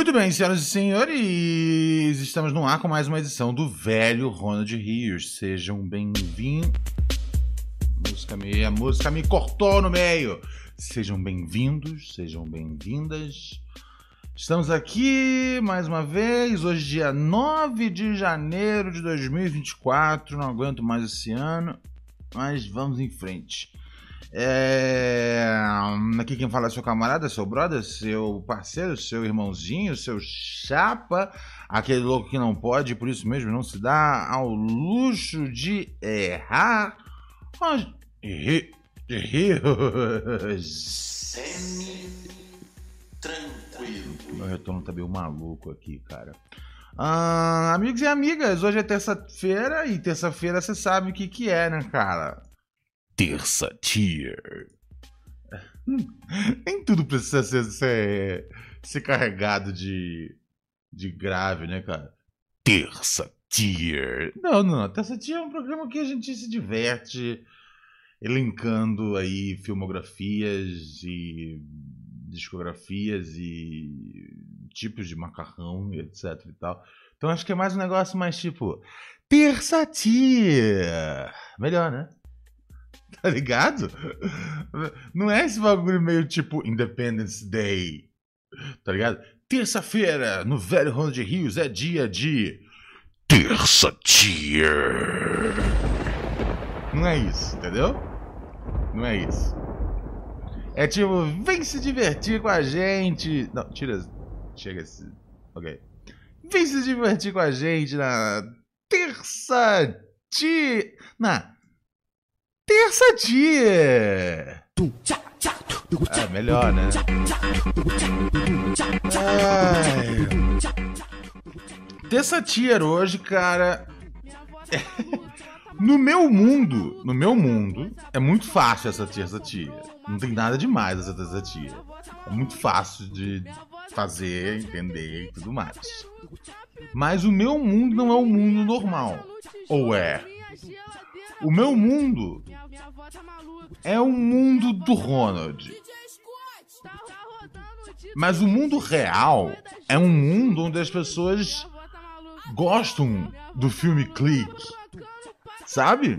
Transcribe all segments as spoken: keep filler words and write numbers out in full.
Muito bem, senhoras e senhores, estamos no ar com mais uma edição do Velho Ronald Rios. Sejam bem-vindos. Música me... A música me cortou no meio. Sejam bem-vindos, sejam bem-vindas. Estamos aqui mais uma vez, hoje dia nove de janeiro de dois mil e vinte e quatro. Não aguento mais esse ano, mas vamos em frente. É... Aqui quem fala é seu camarada, seu brother, seu parceiro, seu irmãozinho, seu chapa, aquele louco que não pode, por isso mesmo não se dá ao luxo de errar. Semi-tranquilo. Meu retorno tá meio maluco aqui, cara. Ah, amigos e amigas, hoje é terça-feira e terça-feira você sabe o que que é, né, cara? Terça Tier. Nem tudo precisa ser, ser, ser carregado de, de grave, né, cara? Terça Tier. Não, não, não. Terça Tier é um programa que a gente se diverte elencando aí filmografias e discografias e tipos de macarrão, etc e tal. Então acho que é mais um negócio mais tipo Terça Tier. Melhor, né? Tá ligado? Não é esse bagulho meio tipo Independence Day, tá ligado? Terça-feira, no Velho Ronald Rios, é dia de Terça Tier. Não é isso, entendeu? Não é isso. É tipo, vem se divertir com a gente. Não, tira. Chega esse. Ok. Vem se divertir com a gente na Terça Tier. Na Terça Tier. É melhor, né? Ai. Terça Tier hoje, cara. É... No meu mundo, no meu mundo, é muito fácil essa Terça Tier. Não tem nada demais essa Terça Tier. É muito fácil de fazer, entender e tudo mais. Mas o meu mundo não é o mundo normal. Ou é? O meu mundo é o mundo do Ronald. Mas o mundo real é um mundo onde as pessoas gostam do filme Clique. Sabe?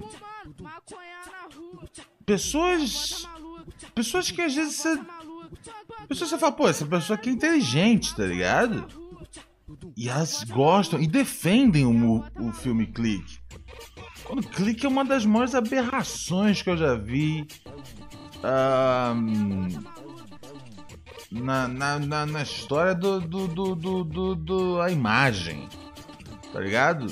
Pessoas... Pessoas que às vezes você... Pessoas que você fala, pô, essa pessoa aqui é inteligente, tá ligado? E elas gostam e defendem o, o filme Clique. Quando Clique é uma das maiores aberrações que eu já vi um, na, na, na, na história do, do, do, do, do, do a imagem, tá ligado?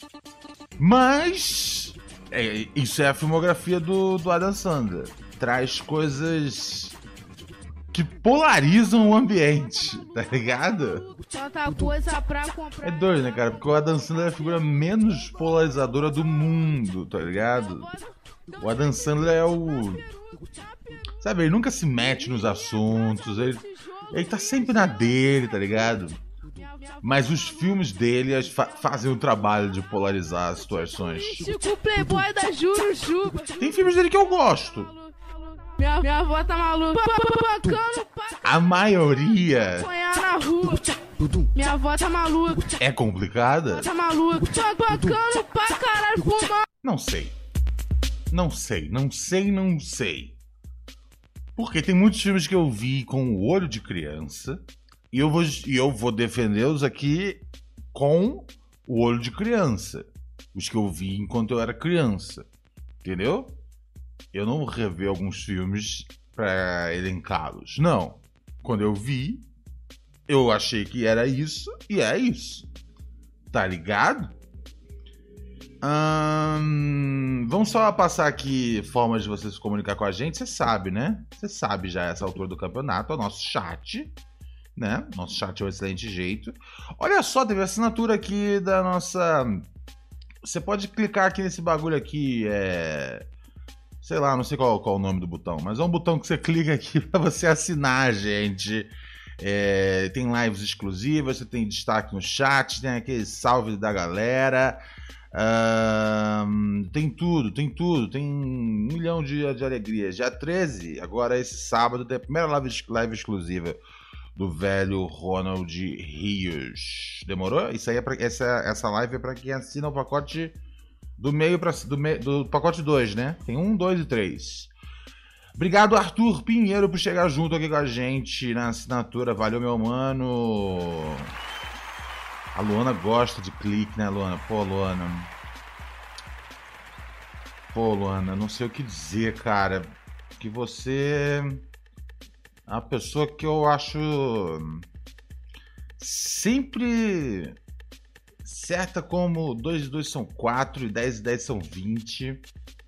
Mas é, isso é a filmografia do, do Adam Sandler. Traz coisas que polarizam o ambiente, tá ligado? Tanta coisa pra comprar. É doido, né, cara? Porque o Adam Sandler é a figura menos polarizadora do mundo, tá ligado? O Adam Sandler é o... Sabe, ele nunca se mete nos assuntos, ele, ele tá sempre na dele, tá ligado? Mas os filmes dele fa- fazem o trabalho de polarizar as situações. Chico Playboy da Jurujuba. Tem filmes dele que eu gosto. Minha, minha avó tá maluca. Bacana pra A maioria sonhar na rua. Minha avó tá maluca. é complicada? Tá maluca. Bacana pra caralho fumar. Não sei. Não sei, não sei, não sei. Porque tem muitos filmes que eu vi com o olho de criança e eu vou, e eu vou defendê-los aqui com o olho de criança. Os que eu vi enquanto eu era criança. Entendeu? Eu não vou rever alguns filmes pra elencá-los. Não. Quando eu vi, eu achei que era isso e é isso. Tá ligado? Hum, vamos só passar aqui formas de você se comunicar com a gente. Você sabe, né? Você sabe já essa altura do campeonato. É o nosso chat, né? Nosso chat é um excelente jeito. Olha só, teve assinatura aqui da nossa... Você pode clicar aqui nesse bagulho aqui, é... Sei lá, não sei qual, qual é o nome do botão, mas é um botão que você clica aqui pra você assinar a gente. É, tem lives exclusivas, você tem destaque no chat, tem aquele salve da galera. Um, tem tudo, tem tudo, tem um milhão de, de alegrias. Dia treze, agora esse sábado, tem a primeira live, live exclusiva do velho Ronald Rios. Demorou? Isso aí é pra, essa, essa live é pra quem assina o pacote do meio pra, do, me, do pacote dois, né? Tem um, dois e três. Obrigado, Arthur Pinheiro, por chegar junto aqui com a gente na assinatura. Valeu, meu mano. A Luana gosta de clique, né, Luana? Pô, Luana. Pô, Luana, não sei o que dizer, cara. Que você é uma pessoa que eu acho sempre certa como dois e dois são quatro e dez e dez são vinte.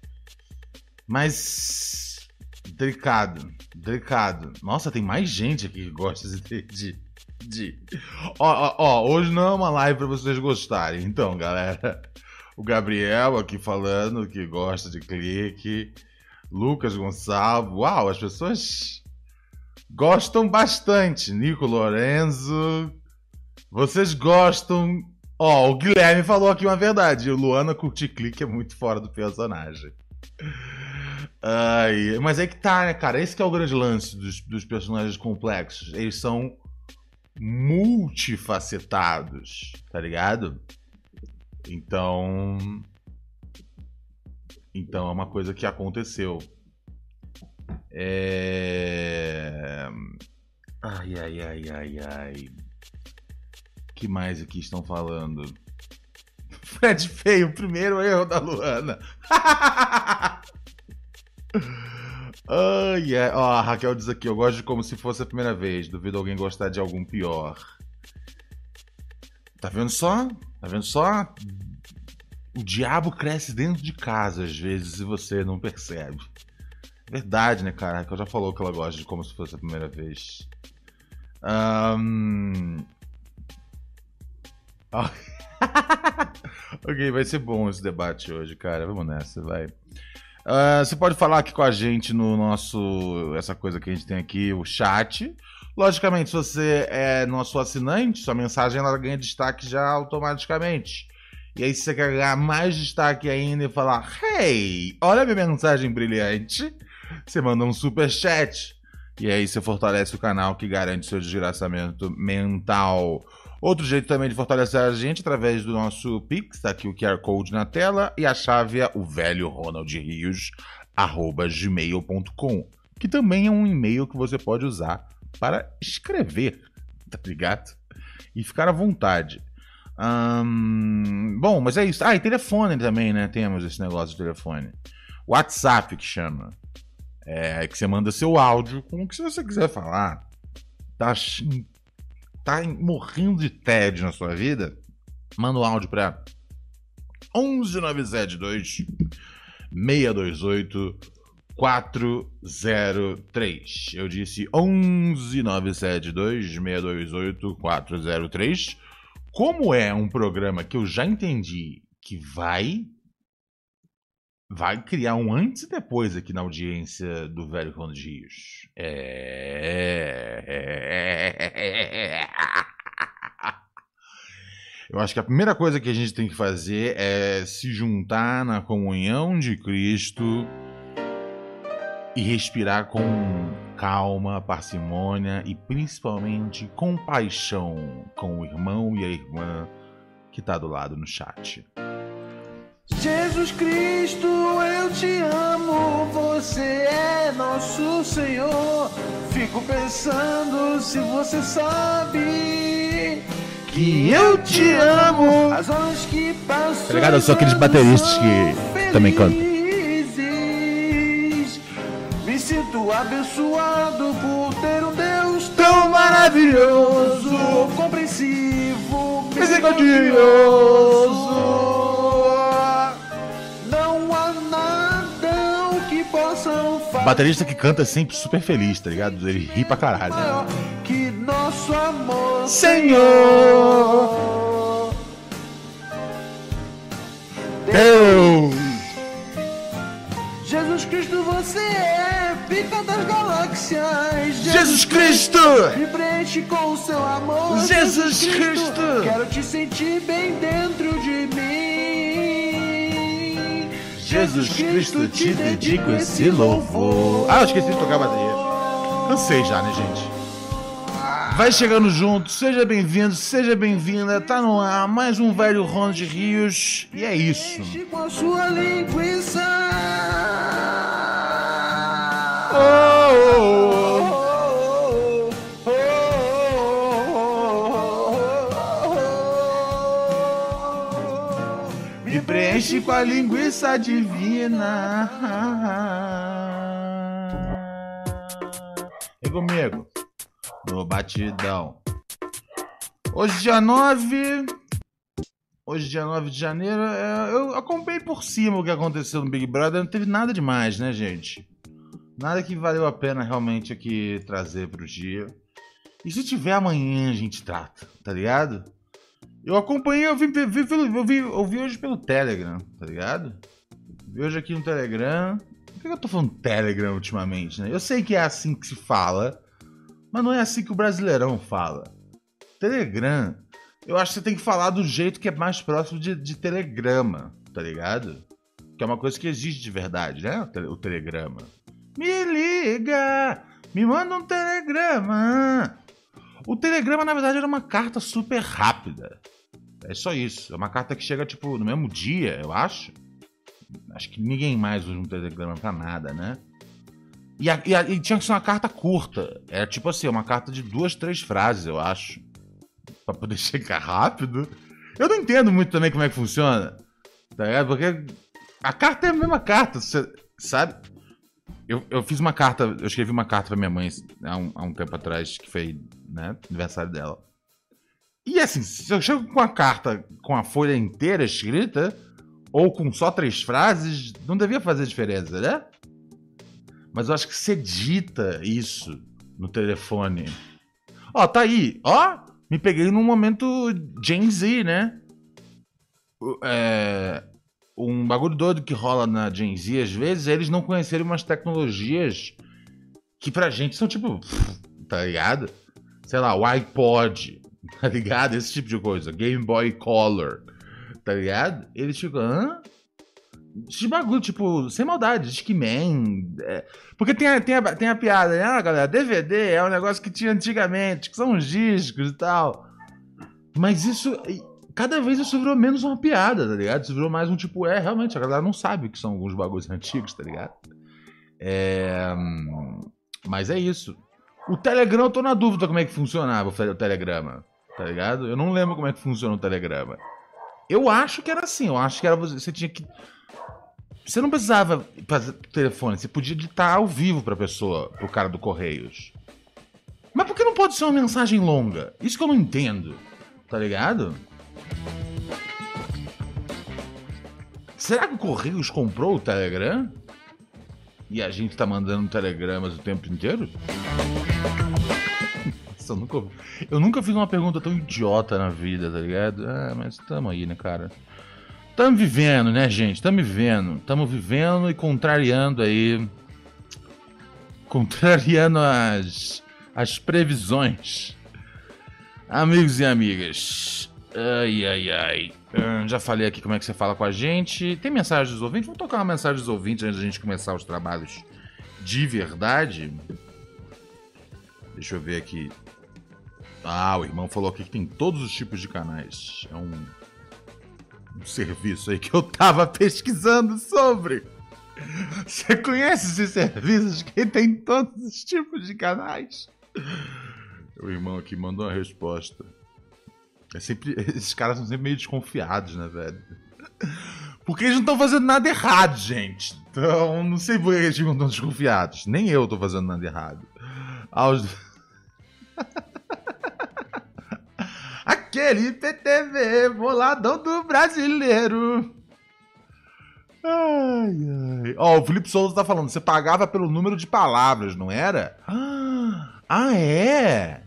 Mas delicado, delicado. Nossa, tem mais gente aqui que gosta de... de, de... Ó, ó, ó, hoje não é uma live pra vocês gostarem. Então, galera, o Gabriel aqui falando que gosta de clique. Lucas Gonçalves. Uau, as pessoas gostam bastante. Nico Lorenzo. Vocês gostam... Ó, oh, o Guilherme falou aqui uma verdade. O Luana curtir clique é muito fora do personagem. Ai, mas é que tá, né, cara? Esse que é o grande lance dos, dos personagens complexos. Eles são multifacetados, tá ligado? Então... Então é uma coisa que aconteceu. É... Ai, ai, ai, ai, ai. O que mais aqui estão falando? Fred feio, o primeiro erro da Luana. Ai, ai. Ó, a Raquel diz aqui, eu gosto de como se fosse a primeira vez. Duvido alguém gostar de algum pior. Tá vendo só? Tá vendo só? O diabo cresce dentro de casa, às vezes, e você não percebe. Verdade, né, cara? A Raquel já falou que ela gosta de como se fosse a primeira vez. Um... Ok, vai ser bom esse debate hoje, cara. Vamos nessa, vai. Uh, você pode falar aqui com a gente no nosso... Essa coisa que a gente tem aqui, o chat. Logicamente, se você é nosso assinante, sua mensagem ela ganha destaque já automaticamente. E aí, se você quer ganhar mais destaque ainda e falar: hey, olha a minha mensagem brilhante, você manda um superchat. E aí você fortalece o canal que garante seu desgraçamento mental. Outro jeito também de fortalecer a gente através do nosso Pix, tá aqui o Q R Code na tela, e a chave é o velho Ronald Rios, arroba gmail ponto com, que também é um e-mail que você pode usar para escrever, tá ligado? E ficar à vontade. Hum, bom, mas é isso. Ah, e telefone também, né? Temos esse negócio de telefone. WhatsApp que chama. É que você manda seu áudio com o que você quiser falar. Tá, tá morrendo de tédio na sua vida? Manda o um áudio para onze nove sete dois, seis dois oito, quatro zero três. Eu disse onze nove sete dois, seis dois oito, quatro zero três. Como é um programa que eu já entendi que vai vai criar um antes e depois aqui na audiência do velho Ronald Rios. É... Eu acho que a primeira coisa que a gente tem que fazer é se juntar na comunhão de Cristo e respirar com calma, parcimônia e principalmente compaixão com o irmão e a irmã que tá do lado no chat. Jesus Cristo, eu te amo, você é nosso Senhor. Fico pensando se você sabe que eu te amo. As horas que passam. Tá ligado? Eu sou aqueles bateristas que também cantam. Me sinto abençoado por ter um Deus tão maravilhoso, compreensivo, misericordioso. Não há nada que possam fazer. Baterista que canta sempre super feliz, tá ligado? Ele ri pra caralho. Que nosso amor, Senhor, Deus. Jesus Cristo, você é pica das galáxias. Jesus, Jesus Cristo, me preenche com o seu amor. Jesus Cristo, quero te sentir bem dentro de mim. Jesus Cristo, te dedico esse louvor. Ah, eu esqueci de tocar a bateria. Cansei já, né, gente? Vai chegando junto, seja bem-vindo, seja bem-vinda. Tá no ar mais um velho Ronda de Rios. E é isso. Com a sua linguiça. Oh, oh, oh. Me preenche com a linguiça divina. Vem comigo. No batidão. Hoje, dia nove. Hoje, dia nove de janeiro. É, eu acompanhei por cima o que aconteceu no Big Brother. Não teve nada demais, né, gente? Nada que valeu a pena realmente aqui trazer pro dia. E se tiver amanhã, a gente trata, tá ligado? Eu acompanhei, eu vi, vi, vi, eu vi, eu vi hoje pelo Telegram, tá ligado? Vi hoje aqui no Telegram. Por que eu tô falando Telegram ultimamente, né? Eu sei que é assim que se fala. Mas não é assim que o brasileirão fala. Telegram, eu acho que você tem que falar do jeito que é mais próximo de, de telegrama, tá ligado? Que é uma coisa que existe de verdade, né? O, tele, o telegrama. Me liga! Me manda um telegrama! O telegrama, na verdade, era uma carta super rápida. É só isso. É uma carta que chega, tipo, no mesmo dia, eu acho. Acho que ninguém mais usa um telegrama pra nada, né? E, a, e, a, e tinha que ser uma carta curta. Era tipo assim, uma carta de duas, três frases, eu acho. Pra poder chegar rápido. Eu não entendo muito também como é que funciona. Tá ligado? Porque a carta é a mesma carta, você sabe? Eu, eu fiz uma carta, eu escrevi uma carta pra minha mãe há um, há um tempo atrás, que foi, né, aniversário dela. E assim, se eu chego com a carta com a folha inteira escrita, ou com só três frases, não devia fazer diferença, né? Mas eu acho que você edita isso no telefone. Ó, tá aí. Ó, me peguei num momento Gen Z, né? É, um bagulho doido que rola na Gen Z, às vezes, é eles não conhecerem umas tecnologias que pra gente são tipo... Tá ligado? Sei lá, o iPod, tá ligado? Esse tipo de coisa. Game Boy Color, tá ligado? Eles ficam... Hã? De bagulho, tipo, sem maldade, Discman. É, porque tem a, tem, a, tem a piada, né? Ah, galera, D V D é um negócio que tinha antigamente, que são os discos e tal. Mas isso, cada vez isso virou menos uma piada, tá ligado? Isso virou mais um tipo, é, realmente, a galera não sabe o que são alguns bagulhos antigos, tá ligado? É, mas é isso. O Telegram, eu tô na dúvida como é que funcionava o Telegrama, tá ligado? Eu não lembro como é que funciona o Telegrama. Eu acho que era assim, eu acho que era você, você tinha que... Você não precisava fazer telefone, você podia digitar ao vivo pra pessoa, pro cara do Correios. Mas por que não pode ser uma mensagem longa? Isso que eu não entendo, tá ligado? Será que o Correios comprou o Telegram? E a gente tá mandando telegramas o tempo inteiro? Nossa, eu nunca, eu nunca fiz uma pergunta tão idiota na vida, tá ligado? Ah, mas tamo aí, né, cara? Tamo vivendo, né, gente? Tamo vivendo. Tamo vivendo e contrariando aí... Contrariando as... as previsões. Amigos e amigas. Ai, ai, ai. Hum, já falei aqui como é que você fala com a gente. Tem mensagem dos ouvintes? Vamos tocar uma mensagem dos ouvintes antes da gente começar os trabalhos de verdade. Deixa eu ver aqui. Ah, o irmão falou aqui que tem todos os tipos de canais. É um... um serviço aí que eu tava pesquisando sobre. Você conhece esses serviços que tem todos os tipos de canais? O irmão aqui mandou uma resposta. É sempre, esses caras são sempre meio desconfiados, né, velho? Porque eles não estão fazendo nada errado, gente. Então, não sei por que eles ficam tão desconfiados. Nem eu tô fazendo nada errado. Aos... Aquele I P T V, boladão do brasileiro. Ai, ai. Ó, o Felipe Souza tá falando, você pagava pelo número de palavras, não era? Ah, ah é?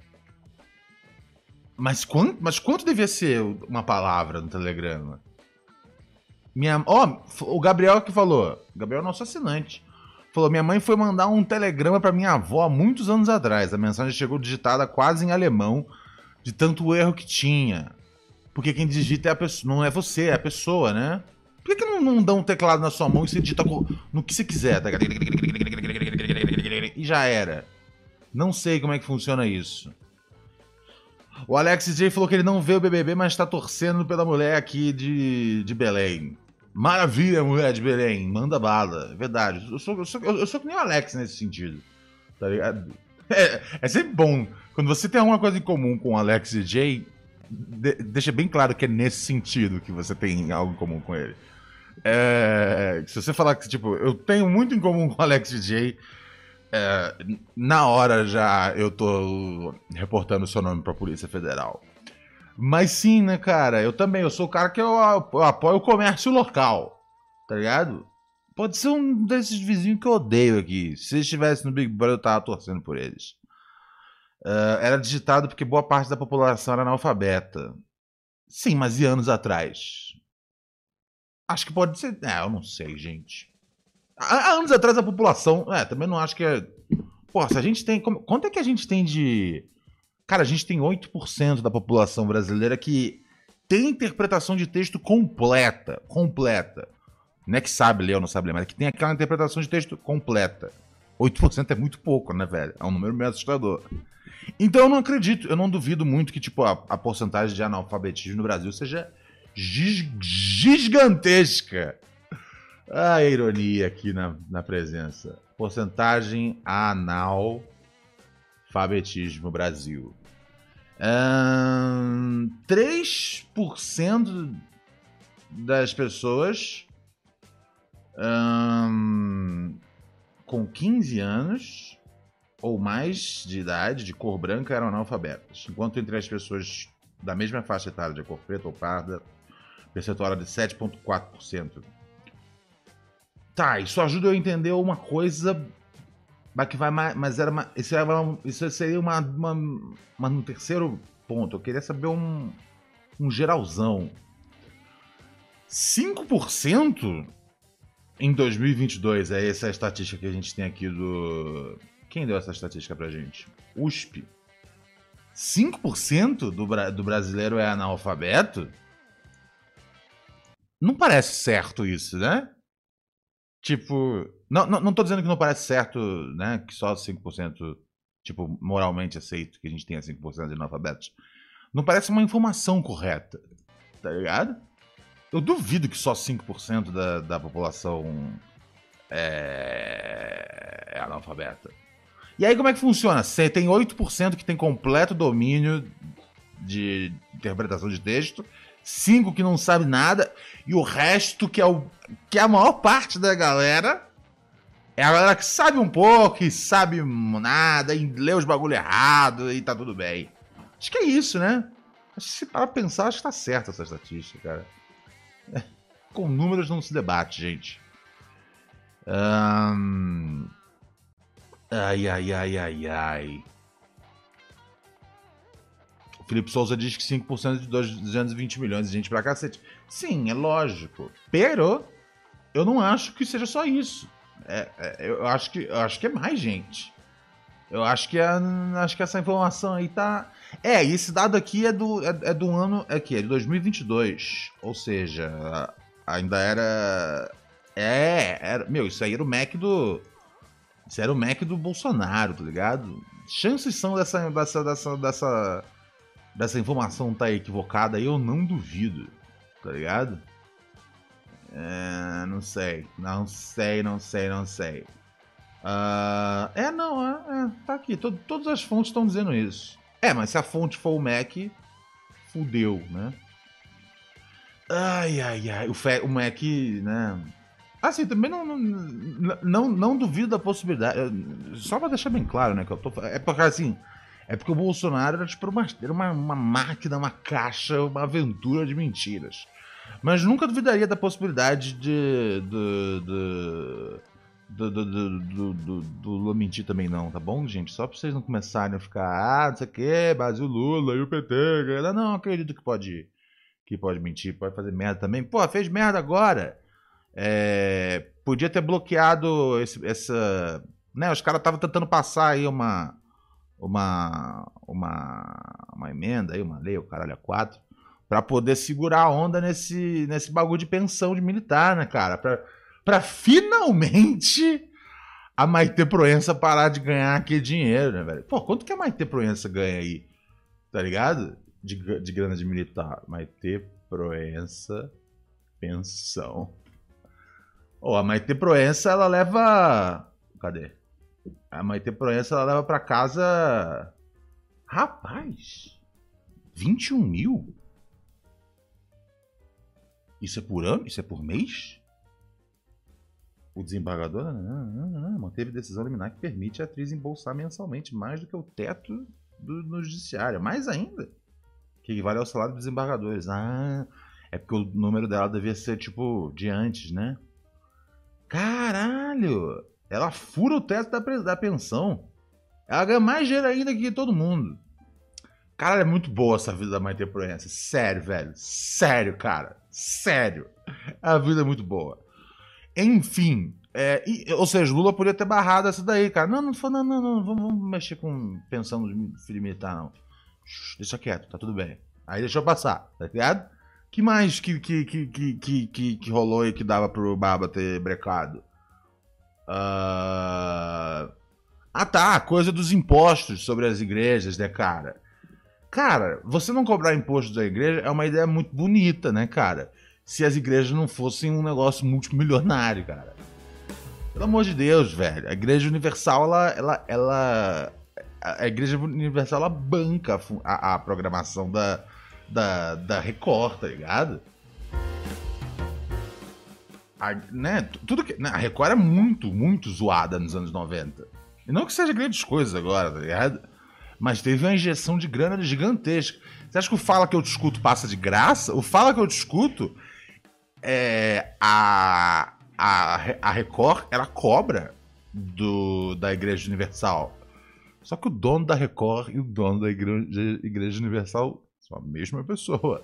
Mas quanto, mas quanto devia ser uma palavra no Telegrama? Minha, ó, o Gabriel que falou, o Gabriel é nosso assinante, falou, minha mãe foi mandar um telegrama pra minha avó há muitos anos atrás. A mensagem chegou digitada quase em alemão, de tanto erro que tinha. Porque quem digita é a pessoa, não é você, é a pessoa, né? Por que, que não, não dá um teclado na sua mão e você digita no que você quiser? Tá? E já era. Não sei como é que funciona isso. O Alex J falou que ele não vê o B B B, mas tá torcendo pela mulher aqui de, de Belém. Maravilha, mulher de Belém. Manda bala. É verdade. Eu sou, eu, sou, eu sou que nem o Alex nesse sentido. Tá ligado? É, é sempre bom. Quando você tem alguma coisa em comum com o Alex J, de, deixa bem claro que é nesse sentido que você tem algo em comum com ele. É, se você falar que, tipo, eu tenho muito em comum com o Alex J, é, na hora já eu tô reportando o seu nome pra Polícia Federal. Mas sim, né, cara, eu também, eu sou o cara que eu, eu apoio o comércio local, tá ligado? Pode ser um desses vizinhos que eu odeio aqui. Se eles estivessem no Big Brother, eu tava torcendo por eles. Uh, era digitado porque boa parte da população era analfabeta. Sim, mas e anos atrás? Acho que pode ser... É, eu não sei, gente. Há anos atrás a população... É, também não acho que é... Pô, se a gente tem... Quanto é que a gente tem de... Cara, a gente tem oito por cento da população brasileira que tem interpretação de texto completa. Completa. Não é que sabe ler ou não sabe ler, mas é que tem aquela interpretação de texto completa. oito por cento é muito pouco, né, velho? É um número meio assustador. Então eu não acredito, eu não duvido muito que, tipo, a, a porcentagem de analfabetismo no Brasil seja gis, gigantesca. Ah, a ironia aqui na, na presença. Porcentagem analfabetismo Brasil. Hum, três por cento das pessoas hum, com quinze anos ou mais de idade, de cor branca, eram analfabetas. Enquanto entre as pessoas da mesma faixa etária, de cor preta ou parda, o percentual era de sete vírgula quatro por cento. Tá, isso ajuda eu a entender uma coisa, mas que vai mais, mas era uma, isso, era uma, isso seria uma, uma, uma um terceiro ponto. Eu queria saber um, um geralzão. cinco por cento em dois mil e vinte e dois, é essa a estatística que a gente tem aqui do... Quem deu essa estatística pra gente? U S P. cinco por cento do, bra... do brasileiro é analfabeto? Não parece certo isso, né? Tipo... Não, não, não tô dizendo que não parece certo, né? Que só cinco por cento, tipo, moralmente aceito que a gente tenha cinco por cento de analfabetos. Não parece uma informação correta, tá ligado? Eu duvido que só cinco por cento da, da população é... é analfabeta. E aí como é que funciona? Você tem oito por cento que tem completo domínio de interpretação de texto, cinco por cento que não sabe nada, e o resto, que é, o, que é a maior parte da galera, é a galera que sabe um pouco, e sabe nada, e lê os bagulho errado, e tá tudo bem. Acho que é isso, né? Acho que se parar pra pensar, acho que tá certa essa estatística, cara. Com números não se debate, gente. Ahn... Um... Ai, ai, ai, ai, ai. O Felipe Souza diz que cinco por cento de duzentos e vinte milhões de gente pra cacete. Sim, é lógico. Pero, eu não acho que seja só isso. É, é, eu, acho que, eu acho que é mais gente. Eu acho que, é, acho que essa informação aí tá... É, e esse dado aqui é do, é, é do ano... É que é de dois mil e vinte e dois. Ou seja, ainda era... É, era... Meu, isso aí era o Mac do... Isso era o Mac do Bolsonaro, tá ligado? Chances são dessa, dessa, dessa, dessa, dessa informação tá equivocada aí, eu não duvido, tá ligado? É, não sei, não sei, não sei, não sei. Uh, é, não, é, é, tá aqui, todo, todas as fontes estão dizendo isso. É, mas se a fonte for o Mac, fudeu, né? Ai, ai, ai, o, fe, o Mac, né... Assim, também não, não, não, não duvido da possibilidade. Só pra deixar bem claro, né? Que eu tô, é porque assim. É porque o Bolsonaro era tipo uma, era uma, uma máquina, uma caixa, uma aventura de mentiras. Mas nunca duvidaria da possibilidade de. de, de do, do, do, do, do, do Lula mentir também, não, tá bom, gente? Só pra vocês não começarem a ficar, ah, não sei o que, Brasil Lula e o P T. Não, não, acredito que pode, que pode mentir, pode fazer merda também. Pô, fez merda agora. É, podia ter bloqueado esse, essa, né? Os caras estavam tentando passar aí uma, uma, uma, uma emenda aí, uma lei, o caralho a quatro, para poder segurar a onda nesse, nesse bagulho de pensão de militar, né, cara? Pra, pra finalmente a Maitê Proença parar de ganhar aquele dinheiro, né, velho? Pô, quanto que a Maitê Proença ganha aí? tá ligado? De, de grana de militar. Maitê Proença, pensão. Ó, oh, a Maitê Proença, ela leva... Cadê? A Maitê Proença, ela leva pra casa... Rapaz! vinte e um mil? Isso é por ano? Isso é por mês? O desembargador não, não, não, não, manteve decisão liminar que permite a atriz embolsar mensalmente mais do que o teto do, no judiciário. Mais ainda, que equivale ao salário dos desembargadores. Ah, é porque o número dela devia ser, tipo, de antes, né? Caralho! Ela fura o teto da, da pensão. Ela ganha mais dinheiro ainda que todo mundo. Cara, é muito boa essa vida da Maitê Proença. Sério, velho. Sério, cara. Sério. A vida é muito boa. Enfim. É, e, ou seja, Lula podia ter barrado essa daí, cara. Não, não, não, não, não vamos, vamos mexer com pensão do filho militar, não. Deixa quieto, tá tudo bem. Aí deixou passar, tá ligado? Que mais que, que, que, que, que, que, que rolou e que dava pro Barba ter brecado? Uh... Ah tá, coisa dos impostos sobre as igrejas, né, cara? Cara, você não cobrar imposto da igreja é uma ideia muito bonita, né, cara? Se as igrejas não fossem um negócio multimilionário, cara. Pelo amor de Deus, velho. A Igreja Universal, ela... ela, ela a Igreja Universal, ela banca a, a programação da, da, da Record, tá ligado? A, né, tudo que, né, a Record é muito, muito zoada nos anos noventa. E não que seja grandes coisas agora, tá ligado? Mas teve uma injeção de grana gigantesca. Você acha que o Fala Que Eu Te Escuto passa de graça? O Fala Que Eu Te Escuto, é, a, a, a Record, ela cobra do, da Igreja Universal. Só que o dono da Record e o dono da Igreja, Igreja Universal são a mesma pessoa.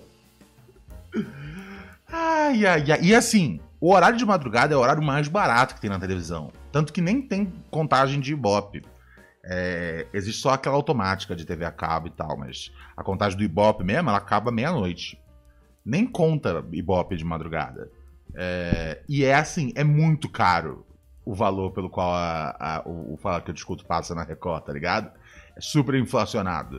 Ai, ai, ai. E assim, o horário de madrugada é o horário mais barato que tem na televisão. Tanto que nem tem contagem de Ibope. É, existe só aquela automática de T V a cabo e tal, mas a contagem do Ibope mesmo, ela acaba meia-noite. Nem conta Ibope de madrugada. É, e é assim, é muito caro o valor pelo qual a, a, o, o Fala Que Eu Te Escuto passa na Record, tá ligado? É super inflacionado.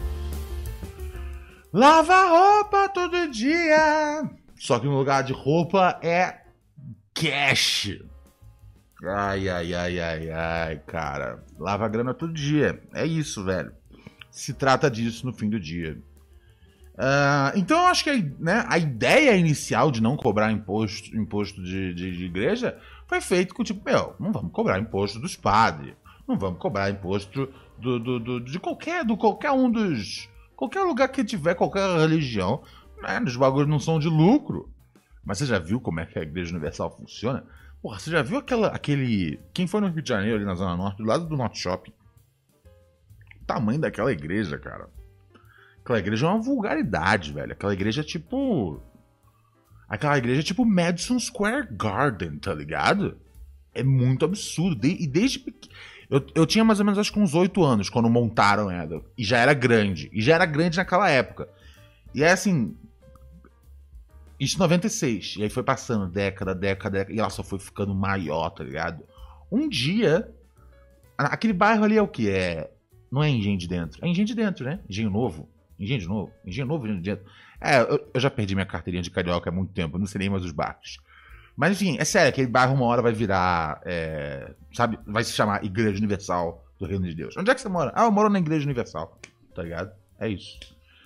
Lava roupa todo dia! Só que no lugar de roupa é cash. Ai, ai, ai, ai, ai, cara. Lava a grana todo dia. É isso, velho. Se trata disso no fim do dia. Uh, então eu acho que, né, a ideia inicial de não cobrar imposto, imposto de, de, de igreja foi feito com tipo, meu, não vamos cobrar imposto dos padres. Não vamos cobrar imposto do, do, do, de qualquer, do qualquer um dos... Qualquer lugar que tiver, qualquer religião. Né, os bagulhos não são de lucro. Mas você já viu como é que a Igreja Universal funciona? Porra, você já viu aquela, aquele... Quem foi no Rio de Janeiro, ali na Zona Norte, do lado do Norte Shopping? O tamanho daquela igreja, cara. Aquela igreja é uma vulgaridade, velho. Aquela igreja é tipo... Aquela igreja é tipo Madison Square Garden, tá ligado? É muito absurdo. De... E desde pequeno... Eu, eu tinha mais ou menos, acho que uns oito anos, quando montaram ela. E já era grande. E já era grande naquela época. E é assim... Isso em noventa e seis. E aí foi passando década, década, década. E ela só foi ficando maior, tá ligado? Um dia... Aquele bairro ali é o que? É... Não é Engenho de Dentro. É Engenho de Dentro, né? Engenho Novo. Engenho de Novo? Engenho Novo, Engenho de Dentro. É, eu, eu já perdi minha carteirinha de carioca há muito tempo. Eu não sei nem mais os bairros. Mas enfim, é sério. Aquele bairro uma hora vai virar... É, sabe? Vai se chamar Igreja Universal do Reino de Deus. Onde é que você mora? Ah, eu moro na Igreja Universal. Tá ligado? É isso.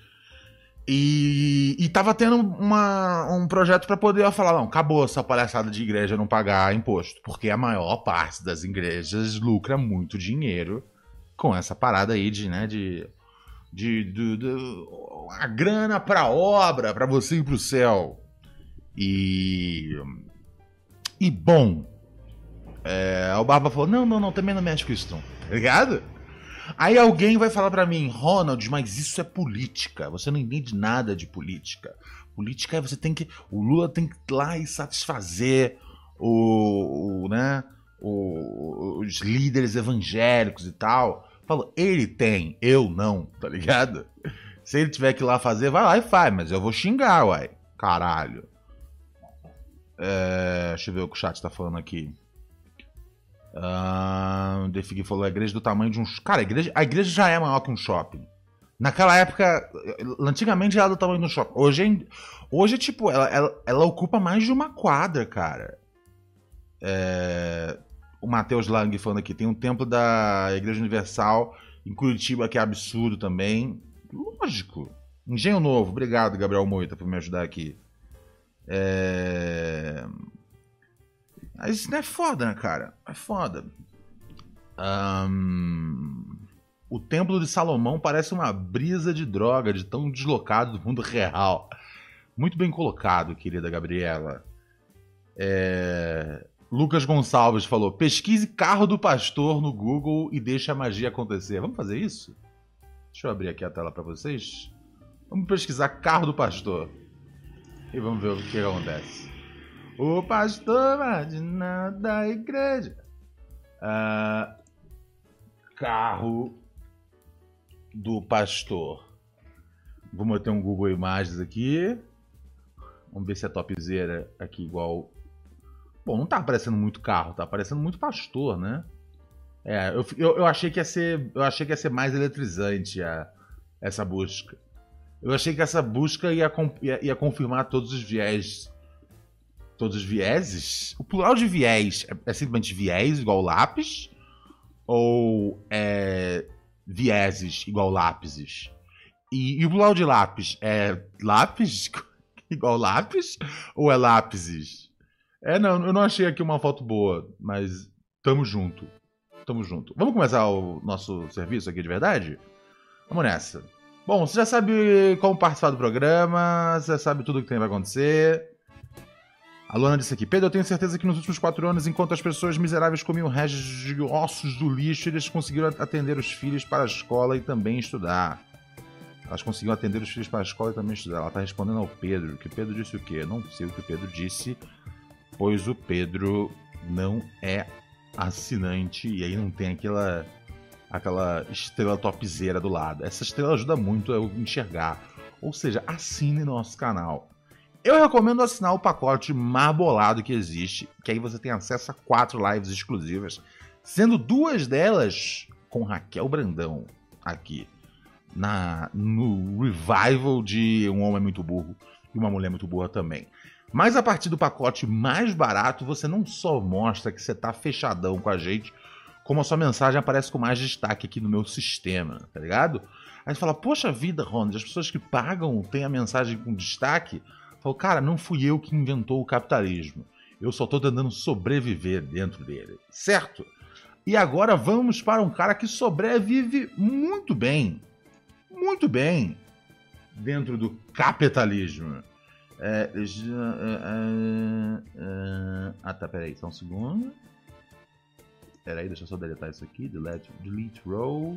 E, e tava tendo uma, um projeto pra poder falar, não, acabou essa palhaçada de igreja não pagar imposto, porque a maior parte das igrejas lucra muito dinheiro com essa parada aí de, né, de, de, de, de a grana pra obra, pra você ir pro céu. E, e bom, é, o Barba falou, não, não, não, também não mexe com isso não, tá ligado? Aí alguém vai falar pra mim, Ronald, mas isso é política. Você não entende nada de política. Política é você tem que... O Lula tem que ir lá e satisfazer o, o, né, o, os líderes evangélicos e tal. Falo, ele tem, eu não, tá ligado? Se ele tiver que ir lá fazer, vai lá e faz. Mas eu vou xingar, uai. Caralho. É, deixa eu ver o que o chat tá falando aqui. Uh, o Defig falou, a igreja do tamanho de um... Cara, a igreja, a igreja já é maior que um shopping. Naquela época, antigamente ela era do tamanho do shopping. Hoje, hoje tipo, ela, ela, ela ocupa mais de uma quadra, cara. É... O Matheus Lang falando aqui, tem um templo da Igreja Universal em Curitiba que é absurdo também. Lógico. Engenho Novo, obrigado, Gabriel Moita, por me ajudar aqui. É... Mas isso não é foda, né, cara? É foda. Um... O Templo de Salomão parece uma brisa de droga, de tão deslocado do mundo real. Muito bem colocado, querida Gabriela. É... Lucas Gonçalves falou, pesquise carro do pastor no Google e deixe a magia acontecer. Vamos fazer isso? Deixa eu abrir aqui a tela para vocês. Vamos pesquisar carro do pastor. E vamos ver o que acontece. O pastor marginal da igreja. Ah, carro do pastor. Vou meter um Google Imagens aqui. Vamos ver se é topzera aqui igual. Bom, não tá aparecendo muito carro, tá aparecendo muito pastor, né? É, eu, eu, eu achei que ia ser, eu achei que ia ser mais eletrizante a, essa busca. Eu achei que essa busca ia, ia, ia confirmar todos os viés. Todos os vieses? O plural de viés é, é simplesmente viés igual lápis? Ou é vieses igual lápises? E, e o plural de lápis é lápis igual lápis? Ou é lápises? É, não, eu não achei aqui uma foto boa, mas tamo junto. Tamo junto. Vamos começar o nosso serviço aqui de verdade? Vamos nessa. Bom, você já sabe como participar do programa, você já sabe tudo o que tem vai acontecer. A Luana disse aqui, Pedro, eu tenho certeza que nos últimos quatro anos, enquanto as pessoas miseráveis comiam restos de ossos do lixo, eles conseguiram atender os filhos para a escola e também estudar. Elas conseguiram atender os filhos para a escola e também estudar. Ela está respondendo ao Pedro, que o Pedro disse o quê? Não sei o que o Pedro disse, pois o Pedro não é assinante e aí não tem aquela, aquela estrela topzera do lado. Essa estrela ajuda muito a eu enxergar. Ou seja, assine nosso canal. Eu recomendo assinar o pacote mais bolado que existe, que aí você tem acesso a quatro lives exclusivas, sendo duas delas com Raquel Brandão aqui, na, no revival de Um Homem Muito Burro e Uma Mulher Muito Burra também. Mas a partir do pacote mais barato, você não só mostra que você tá fechadão com a gente, como a sua mensagem aparece com mais destaque aqui no meu sistema, tá ligado? Aí você fala, poxa vida, Ronald, as pessoas que pagam têm a mensagem com destaque. Falou, cara, não fui eu que inventou o capitalismo. Eu só tô tentando sobreviver dentro dele, certo? E agora vamos para um cara que sobrevive muito bem, muito bem, dentro do capitalismo. É, é, é, é, ah, tá, peraí, só um segundo. Peraí, deixa eu só deletar isso aqui. Delete, delete row.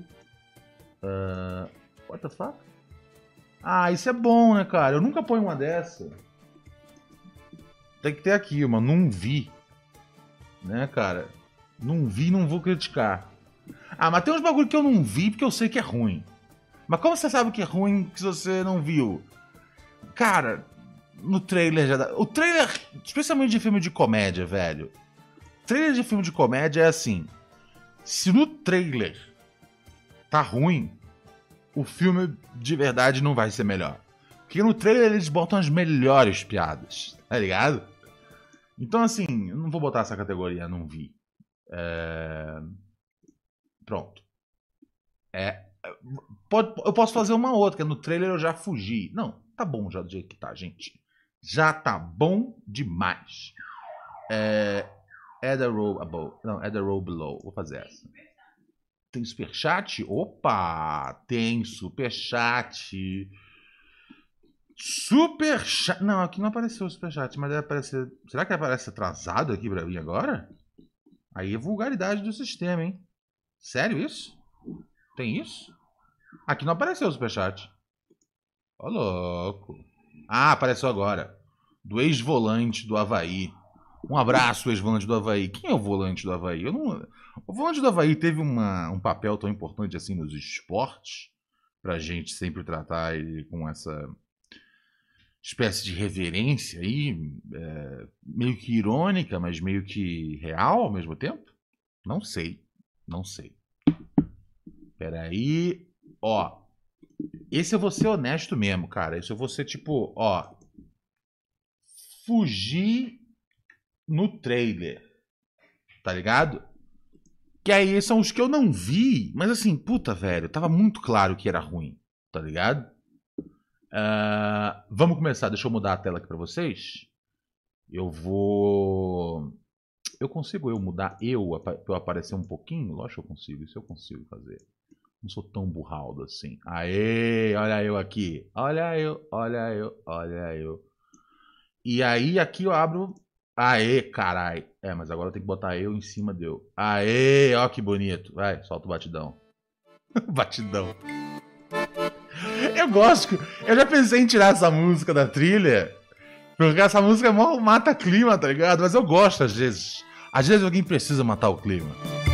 Uh, what the fuck? Ah, isso é bom, né, cara? Eu nunca ponho uma dessa. Tem que ter aqui uma, não vi. Né, cara? Não vi, não vou criticar. Ah, mas tem uns bagulho que eu não vi porque eu sei que é ruim. Mas como você sabe que é ruim se você não viu? Cara, no trailer já dá... O trailer, especialmente de filme de comédia, velho. Trailer de filme de comédia é assim. Se no trailer tá ruim, o filme de verdade não vai ser melhor. Porque no trailer eles botam as melhores piadas, tá ligado? Então assim, eu não vou botar essa categoria, não vi. É... Pronto. É... Pode, eu posso fazer uma outra, que no trailer eu já fugi. Não, tá bom já do jeito que tá, gente. Já tá bom demais. É... Add a row above. Não, add a row below. Vou fazer essa. Tem superchat? Opa! Tem superchat. Superchat. Não, aqui não apareceu o superchat, mas deve aparecer. Será que aparece atrasado aqui pra mim agora? Aí é vulgaridade do sistema, hein? Sério isso? Tem isso? Aqui não apareceu o superchat. Ó, louco. Ah, apareceu agora. Do ex-volante do Avaí. Um abraço, ex-volante do Avaí. Quem é o volante do Avaí? Eu não... O volante do Avaí teve uma, um papel tão importante assim nos esportes, pra gente sempre tratar ele com essa espécie de reverência aí, é, meio que irônica, mas meio que real ao mesmo tempo? Não sei, não sei. Peraí, ó, Esse eu vou ser honesto mesmo, cara. Esse eu vou ser tipo, ó. Fugir no trailer. Tá ligado? Que aí são os que eu não vi. Mas assim, puta, velho. Tava muito claro que era ruim. Tá ligado? Uh, vamos começar. Deixa eu mudar a tela aqui pra vocês. Eu vou... Eu consigo eu mudar eu pra eu aparecer um pouquinho? Lógico que eu consigo. Isso eu consigo fazer. Não sou tão burraldo assim. Aê, olha eu aqui. Olha eu, olha eu, olha eu. E aí aqui eu abro... Aê, carai. É, mas agora eu tenho que botar eu em cima de eu. Aê, ó que bonito. Vai, solta o batidão. Batidão. Eu gosto. Eu já pensei em tirar essa música da trilha. Porque essa música é mó mata clima, tá ligado? Mas eu gosto às vezes. Às vezes alguém precisa matar o clima.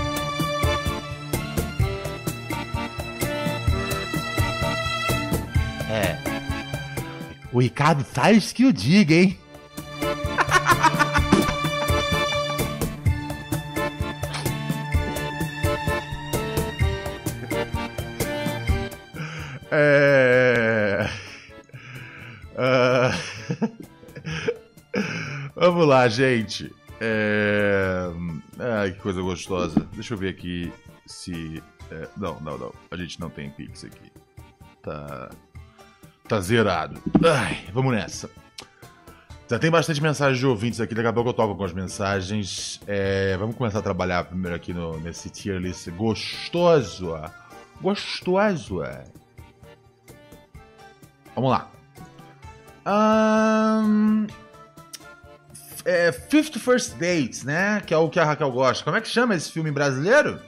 É. O Ricardo Salles que o diga, hein? É... Uh... Vamos lá, gente. É... Ai, que coisa gostosa. Deixa eu ver aqui se... É... Não, não, não. A gente não tem Pix aqui. Tá... Tá zerado. Ai, vamos nessa. Já tem bastante mensagem de ouvintes aqui. Daqui a pouco eu toco com as mensagens. É... Vamos começar a trabalhar primeiro aqui no... nesse tier list gostoso. Gostoso. Vamos lá. Um, é, Fifty First Dates, né? Que é o que a Raquel gosta. Como é que chama esse filme brasileiro?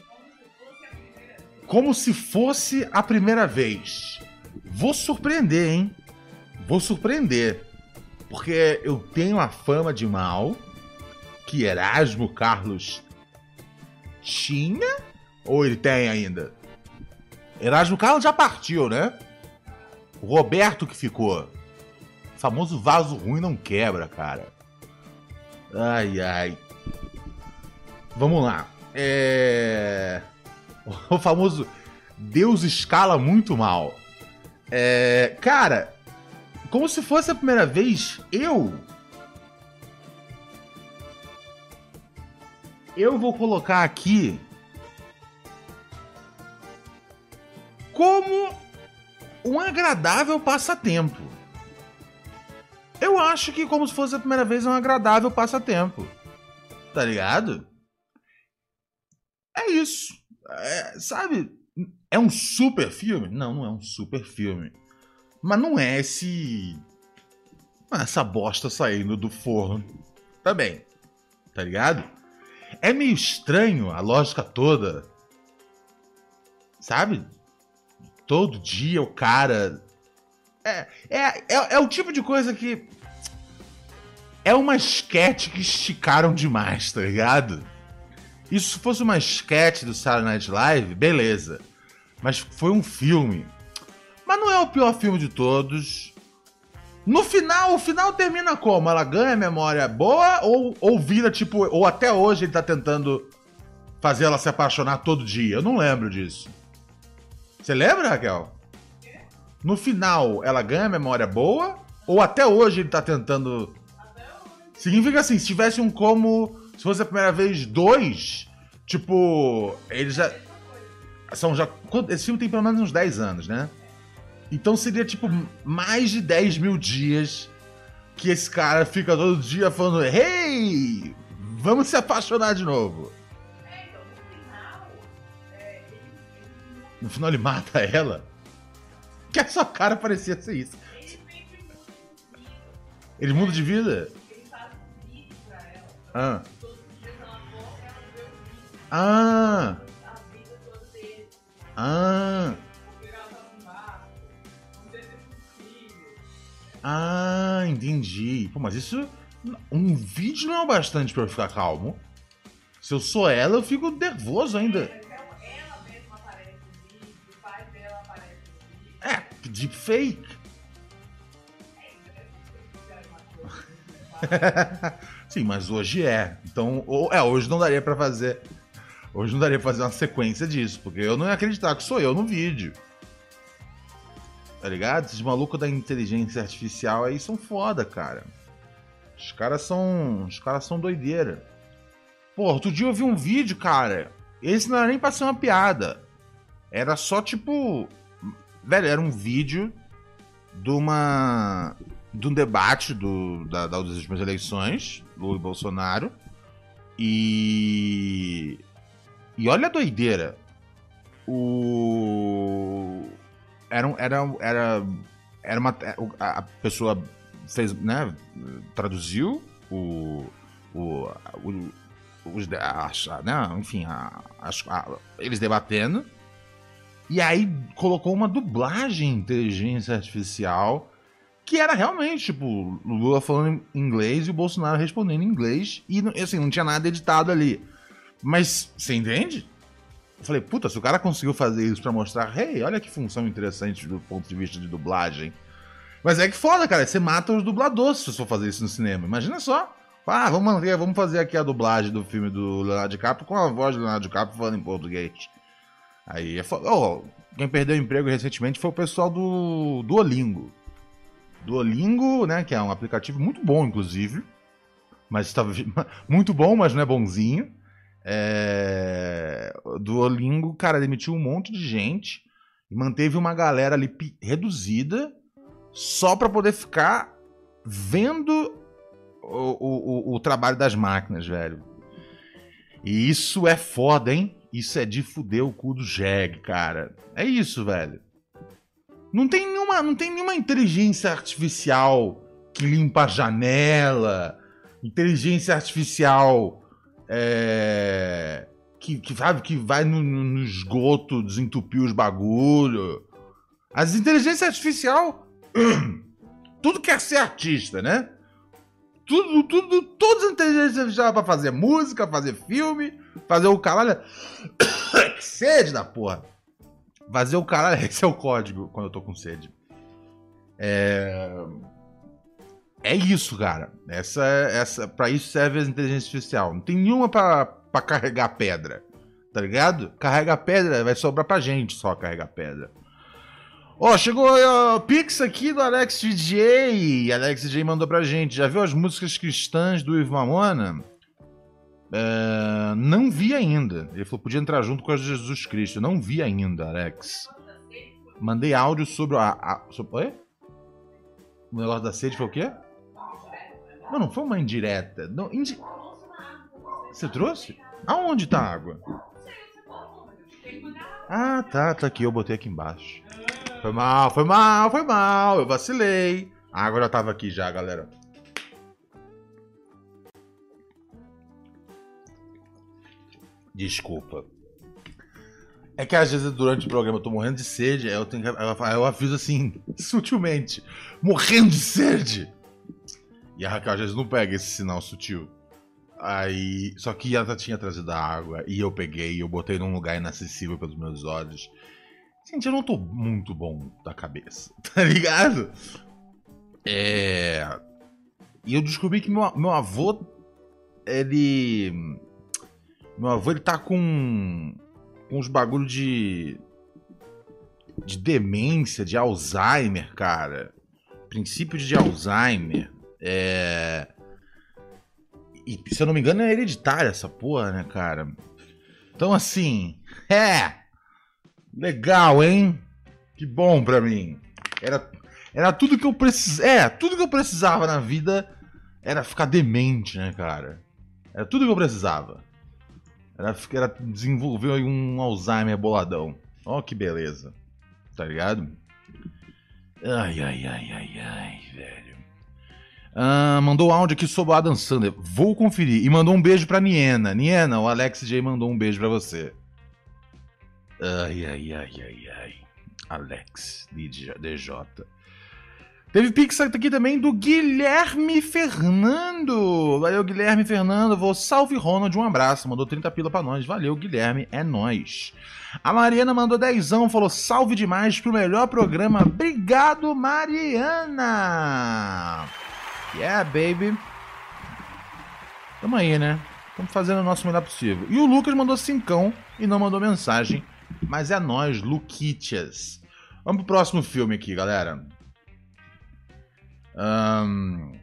Como se fosse a primeira vez. Vou surpreender, hein? Vou surpreender. Porque eu tenho a fama de mal que Erasmo Carlos tinha? Ou ele tem ainda? Erasmo Carlos já partiu, né? O Roberto que ficou. O famoso vaso ruim não quebra, cara. Ai, ai. Vamos lá. É... O famoso Deus escala muito mal. É... Cara, como se fosse a primeira vez, eu... Eu vou colocar aqui... como um agradável passatempo. Eu acho que como se fosse a primeira vez é um agradável passatempo. Tá ligado? É isso. É, sabe? É um super filme? Não, não é um super filme. Mas não é esse... essa bosta saindo do forno também. Tá ligado? É meio estranho a lógica toda. Sabe? Todo dia o cara... É, é, é, é o tipo de coisa que... É uma esquete que esticaram demais, tá ligado? Isso se fosse uma esquete do Saturday Night Live, beleza. Mas foi um filme. Mas não é o pior filme de todos. No final, o final termina como? Ela ganha memória boa ou, ou vira tipo... Ou até hoje ele tá tentando fazer ela se apaixonar todo dia? Eu não lembro disso. Você lembra, Raquel? No final, ela ganha memória boa? Ou até hoje ele tá tentando... Significa assim, se tivesse um como... Se fosse a primeira vez, dois... Tipo... Eles já... São já... Esse filme tem pelo menos uns dez anos, né? Então seria tipo mais de dez mil dias que esse cara fica todo dia falando: hey, vamos se apaixonar de novo. É, então, no final, é, ele, ele... No final ele mata ela? Que a sua cara parecia ser isso. Ele sempre muda de vida. Ele muda de vida? Ele faz um vídeo pra ela. Ah. Todos os dias ela volta, ela vê o vídeo. Ah. A vida toda dele. Ah. Ah, entendi. Pô, mas isso... Um vídeo não é o bastante pra eu ficar calmo. Se eu sou ela, eu fico nervoso ainda. Então, ela mesma aparece no vídeo, o pai dela aparece no vídeo. É, deepfake. Sim, mas hoje é. Então, ou, é, hoje não daria pra fazer... Hoje não daria pra fazer uma sequência disso, porque eu não ia acreditar que sou eu no vídeo. Tá ligado? Esses malucos da inteligência artificial aí são foda, cara. Os caras são. Os caras são doideira. Pô, outro dia eu vi um vídeo, cara. Esse não era nem pra ser uma piada. Era só tipo. Velho, era um vídeo de uma. De um debate do, da, das últimas eleições, Lula e Bolsonaro. E. E olha a doideira. O. Era, era, era, era uma. A pessoa fez, né? Traduziu o. o, o os, a, né, enfim, a, a, eles debatendo. E aí colocou uma dublagem em inteligência artificial. Que era realmente, tipo, o Lula falando em inglês e o Bolsonaro respondendo em inglês. E, assim, não tinha nada editado ali. Mas, você entende? Eu falei, puta, se o cara conseguiu fazer isso pra mostrar, hey, olha que função interessante do ponto de vista de dublagem. Mas é que foda, cara, você mata os dubladores se você for fazer isso no cinema. Imagina só. Ah, vamos, manter, vamos fazer aqui a dublagem do filme do Leonardo DiCaprio com a voz do Leonardo DiCaprio falando em português. Aí é foda. Oh, quem perdeu o emprego recentemente foi o pessoal do Duolingo. Duolingo, né, que é um aplicativo muito bom, inclusive. Mas está muito bom, mas não é bonzinho. É... Duolingo, cara, demitiu um monte de gente e manteve uma galera ali reduzida só para poder ficar vendo o, o, o trabalho das máquinas, velho. E isso é foda, hein? Isso é de fuder o cu do jegue, cara. É isso, velho. Não tem nenhuma, não tem nenhuma inteligência artificial que limpa a janela, inteligência artificial é, que, que, sabe, que vai no, no esgoto desentupir os bagulho. As inteligências artificial, tudo quer ser artista, né? Tudo, tudo, todas as inteligências artificiais pra fazer música, fazer filme, fazer o caralho. Que sede da porra. Fazer o caralho, esse é o código quando eu tô com sede. É, é isso, cara. Essa, essa, pra isso serve a inteligência artificial. Não tem nenhuma pra, pra carregar pedra, tá ligado? Carrega pedra, vai sobrar pra gente só carregar pedra. Ó, oh, chegou o uh, Pix aqui do Alex D J. Alex D J mandou pra gente. Já viu as músicas cristãs do Ivo Mamona? Uh, não vi ainda. Ele falou que podia entrar junto com a Jesus Cristo. Não vi ainda, Alex. Mandei áudio sobre a... a sobre, oi? O negócio da sede foi o quê? Não, não foi uma indireta. Não, indi... Você trouxe? Aonde tá a água? Ah, tá. Tá aqui. Eu botei aqui embaixo. Foi mal, foi mal, foi mal. Eu vacilei. A água já tava aqui já, galera. Desculpa. É que às vezes durante o programa eu tô morrendo de sede, aí eu, tenho que, eu aviso assim, sutilmente, morrendo de sede. E a Raquel às vezes não pega esse sinal sutil. Aí, só que ela tinha trazido a água e eu peguei e eu botei num lugar inacessível pelos meus olhos. Gente, eu não tô muito bom da cabeça, tá ligado? É... E eu descobri que meu, meu avô, ele... Meu avô, ele tá com, com uns bagulho de, de demência, de Alzheimer, cara. Princípio de Alzheimer. É... E, se eu não me engano, é hereditária essa porra, né, cara? Então, assim, é... Legal, hein? Que bom pra mim. Era, era tudo que eu precisava. É, tudo que eu precisava na vida era ficar demente, né, cara? Era tudo que eu precisava. Era, era desenvolver um Alzheimer boladão. Ó, que beleza. Tá ligado? Ai, ai, ai, ai, ai, velho. Ah, mandou um áudio aqui sobre o Adam Sandler. Vou conferir. E mandou um beijo pra Niena. Niena, o Alex J mandou um beijo pra você. Ai, ai, ai, ai, ai. Alex, D J. Teve pix aqui também do Guilherme Fernando. Valeu, Guilherme Fernando. Vou salve Ronald, um abraço. Mandou trinta pila pra nós. Valeu, Guilherme, é nóis. A Mariana mandou dezão, falou salve demais pro melhor programa. Obrigado, Mariana. Yeah, baby. Tamo aí, né? Estamos fazendo o nosso melhor possível. E o Lucas mandou cincão e não mandou mensagem. Mas é nóis, Luquitias. Vamos pro próximo filme aqui, galera. Um,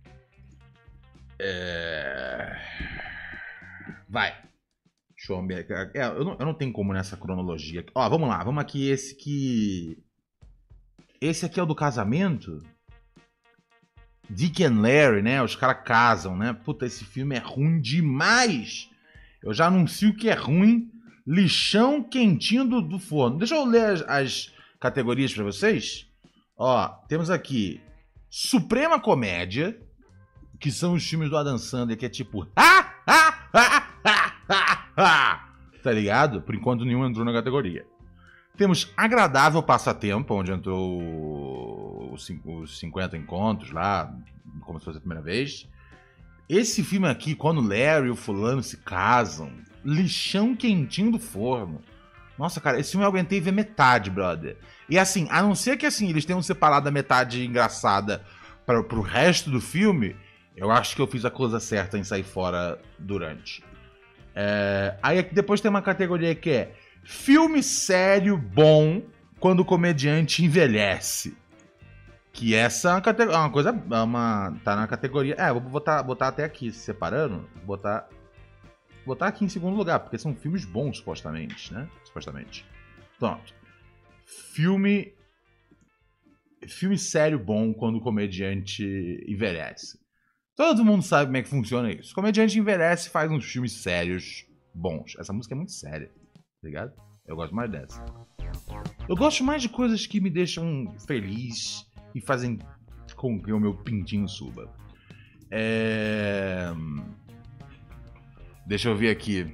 é... Vai. Deixa eu ver. É, eu, não, eu não tenho como nessa cronologia. Ó, vamos lá. Vamos aqui. Esse que... Esse aqui é o do casamento? Dick and Larry, né? Os caras casam, né? Puta, esse filme é ruim demais. Eu já anuncio que é ruim. Lixão quentinho do, do forno. Deixa eu ler as, as categorias pra vocês. Ó, temos aqui Suprema Comédia, que são os filmes do Adam Sandler, que é tipo... Ah, ah, ah, ah, ah, ah. Tá ligado? Por enquanto nenhum entrou na categoria. Temos Agradável Passatempo, onde entrou os cinquenta encontros lá, como se fosse a primeira vez. Esse filme aqui, quando Larry e o fulano se casam, lixão quentinho do forno. Nossa, cara, esse filme eu aguentei ver metade, brother. E assim, a não ser que assim, eles tenham separado a metade engraçada para pro resto do filme, eu acho que eu fiz a coisa certa em sair fora durante. É... Aí depois tem uma categoria que é filme sério bom quando o comediante envelhece. Que essa é uma, categ- uma coisa. Uma, tá na categoria. É, vou botar, botar até aqui, separando. Botar. Botar aqui em segundo lugar, porque são filmes bons, supostamente, né? Supostamente. Pronto. Filme. Filme sério bom quando o comediante envelhece. Todo mundo sabe como é que funciona isso. O comediante envelhece e faz uns filmes sérios bons. Essa música é muito séria. Tá ligado? Eu gosto mais dessa. Eu gosto mais de coisas que me deixam feliz e fazem com que o meu pintinho suba. É... Deixa eu ver aqui.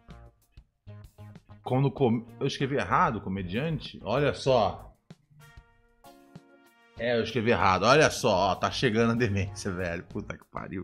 Quando com... Eu escrevi errado, comediante? Olha só. É, eu escrevi errado. Olha só, ó, tá chegando a demência, velho. Puta que pariu.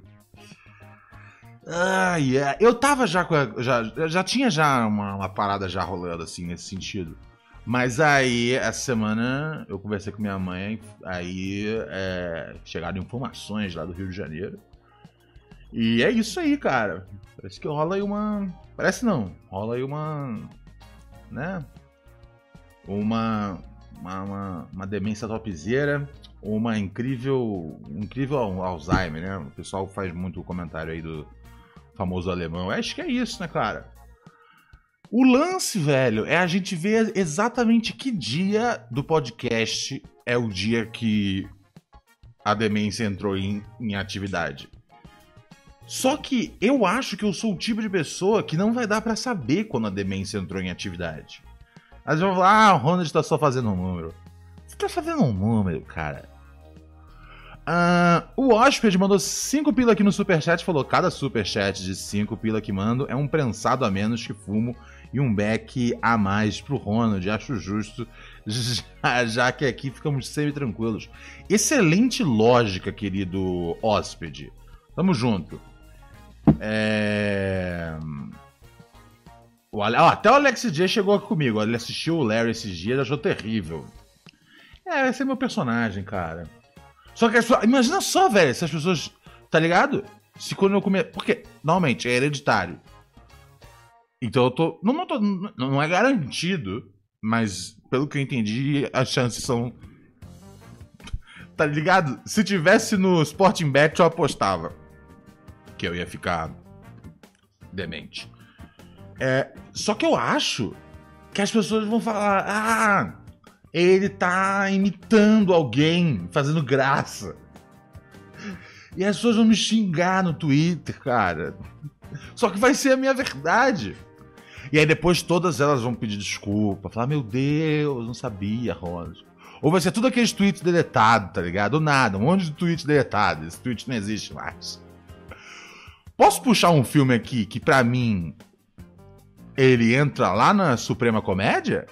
Ah, yeah. Eu tava já com a, já, já tinha já uma, uma parada já rolando assim nesse sentido. Mas aí essa semana eu conversei com minha mãe, aí é, chegaram informações lá do Rio de Janeiro. E é isso aí, cara. Parece que rola aí uma, parece não, rola aí uma, né? Uma uma, uma, uma demência topzera, uma incrível, um incrível Alzheimer, né? O pessoal faz muito comentário aí do famoso alemão. Acho que é isso, né, cara? O lance, velho, é a gente ver exatamente que dia do podcast é o dia que a demência entrou em, em atividade. Só que eu acho que eu sou o tipo de pessoa que não vai dar pra saber quando a demência entrou em atividade. Às vezes eu vou falar, ah, o Ronald tá só fazendo um número. Você tá fazendo um número, cara. Uh, o hóspede mandou cinco pila aqui no superchat e falou: cada superchat de cinco pila que mando é um prensado a menos que fumo e um beck a mais pro Ronald. Acho justo, já, já que aqui ficamos semi-tranquilos. Excelente lógica, querido hóspede. Tamo junto. É... O Ale... oh, até o Alex J chegou aqui comigo. Ele assistiu o Larry esses dias e achou terrível. É, esse é meu personagem, cara. Só que as pessoas... Imagina só, velho, se as pessoas... Tá ligado? Se quando eu comer... Porque, normalmente, é hereditário. Então eu tô... Não, não, tô... não é garantido, mas pelo que eu entendi, as chances são... Tá ligado? Se tivesse no Sporting Bet, eu apostava que eu ia ficar demente. É... Só que eu acho que as pessoas vão falar... Ah... Ele tá imitando alguém, fazendo graça. E as pessoas vão me xingar no Twitter, cara. Só que vai ser a minha verdade. E aí depois todas elas vão pedir desculpa. Falar, meu Deus, não sabia, Ronald. Ou vai ser tudo aqueles tweets deletados, tá ligado? Do nada, um monte de tweets deletados. Esse tweet não existe mais. Posso puxar um filme aqui que pra mim ele entra lá na Suprema Comédia?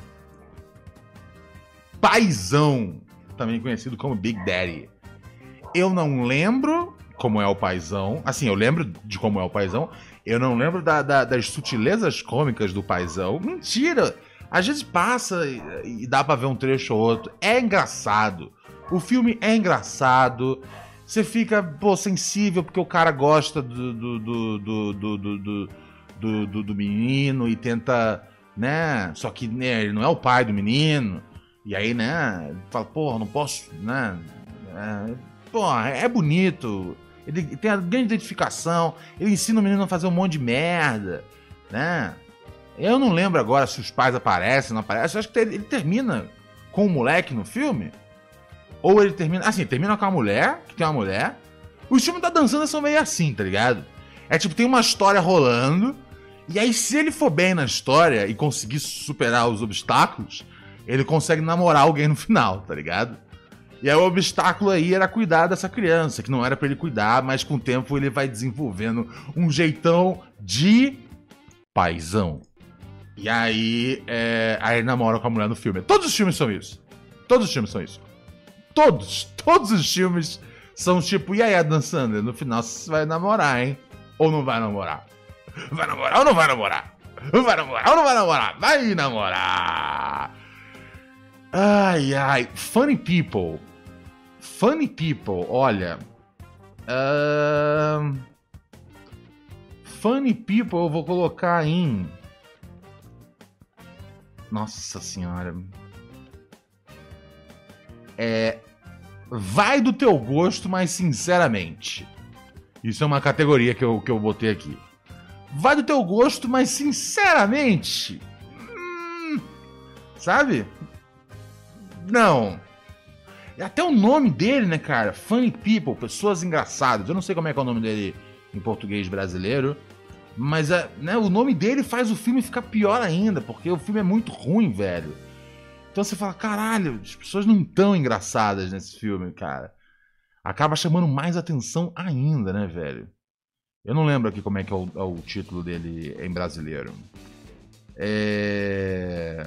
Paizão, também conhecido como Big Daddy. Eu não lembro como é o Paizão. Assim, eu lembro de como é o Paizão. Eu não lembro da, da, das sutilezas cômicas do Paizão. Mentira! Às vezes passa e, e dá pra ver um trecho ou outro. É engraçado. O filme é engraçado. Você fica, pô, sensível porque o cara gosta do, do, do, do, do, do, do, do, do menino e tenta, né? Só que né, ele não é o pai do menino. E aí, né, fala, porra, não posso, né? É, porra, é bonito. Ele tem a grande identificação. Ele ensina o menino a fazer um monte de merda, né? Eu não lembro agora se os pais aparecem, não aparecem. Eu acho que ele termina com o moleque no filme. Ou ele termina... Assim, termina com a mulher, que tem uma mulher. Os filmes da dançando são meio assim, tá ligado? É tipo, tem uma história rolando. E aí, se ele for bem na história e conseguir superar os obstáculos, ele consegue namorar alguém no final, tá ligado? E aí o obstáculo aí era cuidar dessa criança, que não era pra ele cuidar, mas com o tempo ele vai desenvolvendo um jeitão de paizão. E aí, é, aí ele namora com a mulher no filme. Todos os filmes são isso. Todos os filmes são isso. Todos, todos os filmes são tipo, e aí, Adam Sandler, no final você vai namorar, hein? Ou não vai namorar? Vai namorar ou não vai namorar? Vai namorar ou não vai namorar? Vai namorar! Ai, ai. Funny People. Funny People, olha. Uh... Funny People eu vou colocar em... Nossa senhora. É... Vai do teu gosto, mas sinceramente. Isso é uma categoria que eu, que eu botei aqui. Vai do teu gosto, mas sinceramente. Hum, sabe? Não. Até o nome dele, né, cara? Funny People, pessoas engraçadas. Eu não sei como é que é o nome dele em português brasileiro. Mas né, o nome dele faz o filme ficar pior ainda, porque o filme é muito ruim, velho. Então você fala, caralho, as pessoas não tão engraçadas nesse filme, cara. Acaba chamando mais atenção ainda, né, velho? Eu não lembro aqui como é que é o, é o título dele em brasileiro. É...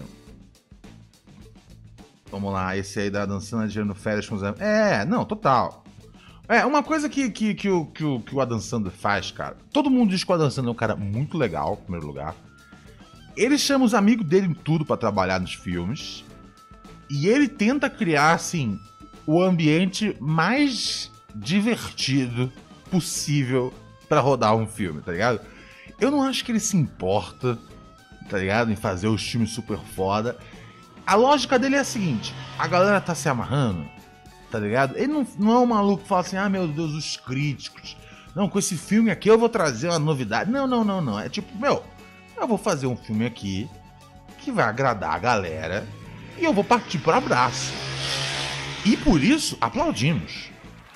Vamos lá, esse aí da Dançando de no Férias com os amigos. É, não, total. É, uma coisa que, que, que, o, que, o, que o Adam Sandler faz, cara. Todo mundo diz que o Adam Sandler é um cara muito legal, em primeiro lugar. Ele chama os amigos dele em tudo pra trabalhar nos filmes. E ele tenta criar, assim, o ambiente mais divertido possível pra rodar um filme, tá ligado? Eu não acho que ele se importa, tá ligado? Em fazer os filmes super foda. A lógica dele é a seguinte: a galera tá se amarrando, tá ligado? Ele não, não é um maluco que fala assim, ah, meu Deus, os críticos. Não, com esse filme aqui eu vou trazer uma novidade. Não, não, não, não. É tipo, meu, eu vou fazer um filme aqui que vai agradar a galera e eu vou partir pro abraço. E por isso, aplaudimos.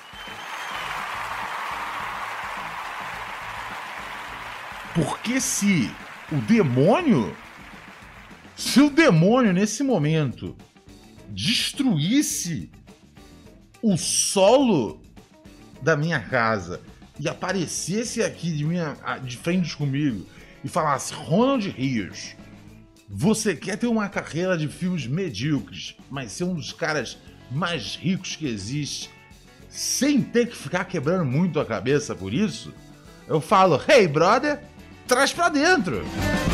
Porque se o demônio... Se o demônio, nesse momento, destruísse o solo da minha casa e aparecesse aqui de, minha, de frente comigo e falasse, Ronald Rios, você quer ter uma carreira de filmes medíocres, mas ser um dos caras mais ricos que existe, sem ter que ficar quebrando muito a cabeça por isso? Eu falo, hey brother, traz pra dentro.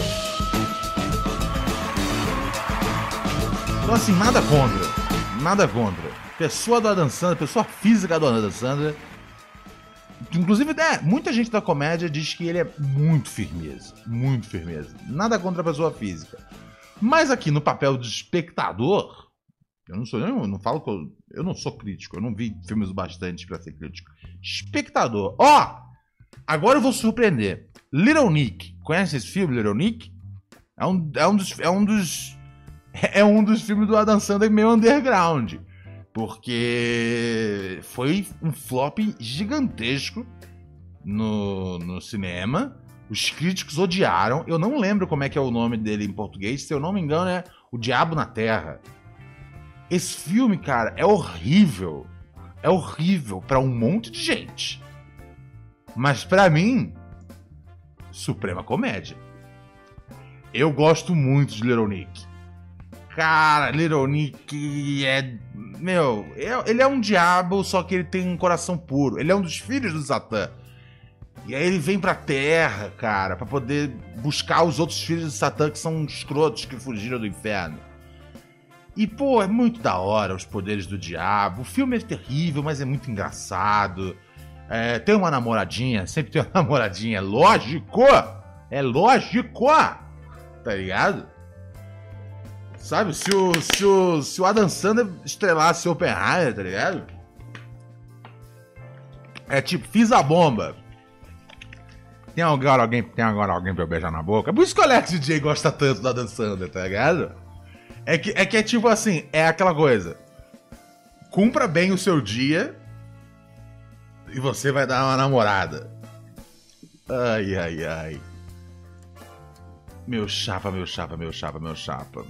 Então assim, nada contra, nada contra. Pessoa do Adam Sandler, pessoa física do Adam Sandler. Inclusive, é, muita gente da comédia diz que ele é muito firmeza, muito firmeza. Nada contra a pessoa física. Mas aqui no papel de espectador, eu não sou, eu não falo que eu, eu não sou crítico, eu não vi filmes bastante pra ser crítico. Espectador, ó, oh, agora eu vou surpreender. Little Nick, conhece esse filme, Little Nick? É um, é um dos, é um dos É um dos filmes do Adam Sandler meio underground. Porque foi um flop gigantesco no, no cinema. Os críticos odiaram. Eu não lembro como é que é o nome dele em português. Se eu não me engano é O Diabo na Terra. Esse filme, cara, é horrível. É horrível pra um monte de gente. Mas pra mim, suprema comédia. Eu gosto muito de Little Nick. Cara, Little Nick é... Meu, ele é um diabo, só que ele tem um coração puro. Ele é um dos filhos do Satã. E aí ele vem pra Terra, cara, pra poder buscar os outros filhos do Satã que são escrotos que fugiram do inferno. E, pô, é muito da hora os poderes do diabo. O filme é terrível, mas é muito engraçado. É, tem uma namoradinha, sempre tem uma namoradinha. É lógico! É lógico! Tá ligado? Sabe? Se o, se o, se o Adam Sandler estrelasse Oppenheimer, tá ligado? É tipo, fiz a bomba. Tem agora alguém, tem agora alguém pra eu beijar na boca? Por isso que o Alex D J gosta tanto do Adam Sandler, tá ligado? É que, é que é tipo assim, é aquela coisa. Cumpra bem o seu dia e você vai dar uma namorada. Ai, ai, ai. Meu chapa, meu chapa, meu chapa, meu chapa.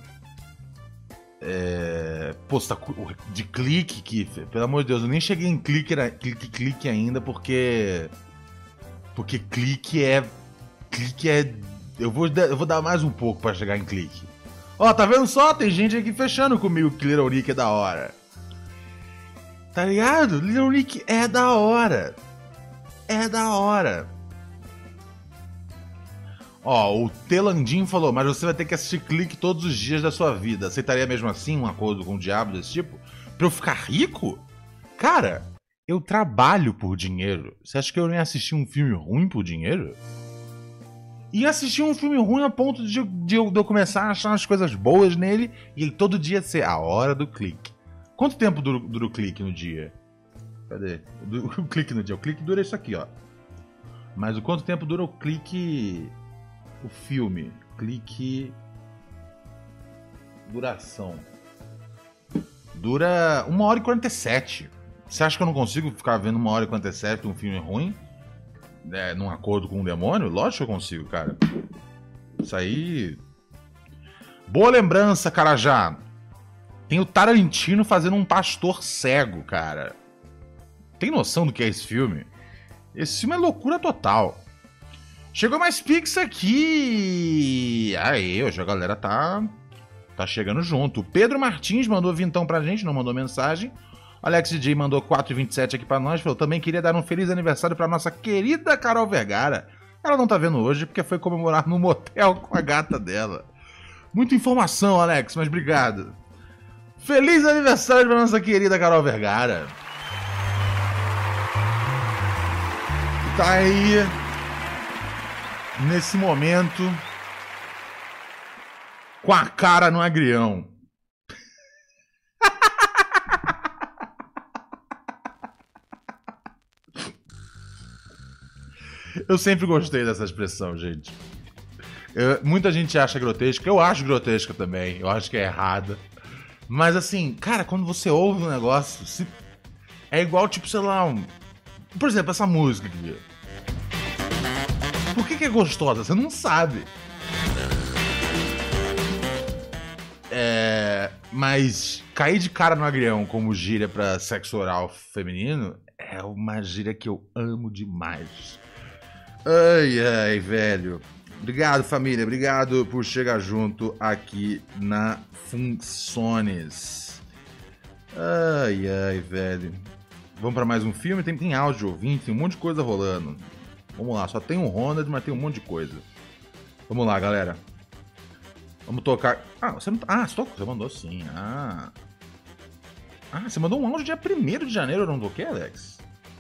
É... Pô, você tá de clique, Kiffer. Pelo amor de Deus, eu nem cheguei em clique, clique, clique ainda, porque... Porque clique é... Clique é... Eu vou, eu vou dar mais um pouco pra chegar em clique. Ó, tá vendo só? Tem gente aqui fechando comigo que Little Nick é da hora. Tá ligado? Little Nick é da hora. É da hora. Ó, o Telandim falou, mas você vai ter que assistir Clique todos os dias da sua vida. Aceitaria mesmo assim um acordo com o diabo desse tipo? Pra eu ficar rico? Cara, eu trabalho por dinheiro. Você acha que eu nem assisti um filme ruim por dinheiro? E assistir um filme ruim a ponto de, de, eu, de eu começar a achar umas coisas boas nele e ele todo dia ser a hora do clique. Quanto tempo dura, dura o clique no dia? Cadê? O, o clique no dia. O clique dura isso aqui, ó. Mas o quanto tempo dura o clique... O filme? Clique... Duração. Dura uma hora e quarenta e sete. Você acha que eu não consigo ficar vendo uma hora e quarenta e sete um filme ruim? É, num acordo com um demônio? Lógico que eu consigo, cara. Isso aí... Boa lembrança, Carajá. Tem o Tarantino fazendo um pastor cego, cara. Tem noção do que é esse filme? Esse filme é loucura total. Chegou mais Pix aqui. Aí, hoje a galera tá... Tá chegando junto. O Pedro Martins mandou vintão pra gente, não mandou mensagem. Alex D J mandou quatro e vinte e sete aqui pra nós. Falou, também queria dar um feliz aniversário pra nossa querida Carol Vergara. Ela não tá vendo hoje porque foi comemorar no motel com a gata dela. Muita informação, Alex, mas obrigado. Feliz aniversário pra nossa querida Carol Vergara. Tá aí, nesse momento, com a cara no agrião. Eu sempre gostei dessa expressão, gente. Eu, muita gente acha grotesca. Eu acho grotesca também. Eu acho que é errada. Mas assim, cara, quando você ouve um negócio, se... é igual, tipo, sei lá, um... por exemplo, essa música aqui. Por que que é gostosa? Você não sabe. É... Mas cair de cara no agrião como gíria pra sexo oral feminino é uma gíria que eu amo demais. Ai, ai, velho. Obrigado, família. Obrigado por chegar junto aqui na Funções. Ai, ai, velho. Vamos pra mais um filme? Tem, tem áudio ouvinte, tem um monte de coisa rolando. Vamos lá, só tem um Ronald, mas tem um monte de coisa. Vamos lá, galera. Vamos tocar... Ah, você não... Ah, você, tocou? Você mandou sim. Ah. Ah, você mandou um áudio dia primeiro de janeiro, eu não toquei, Alex?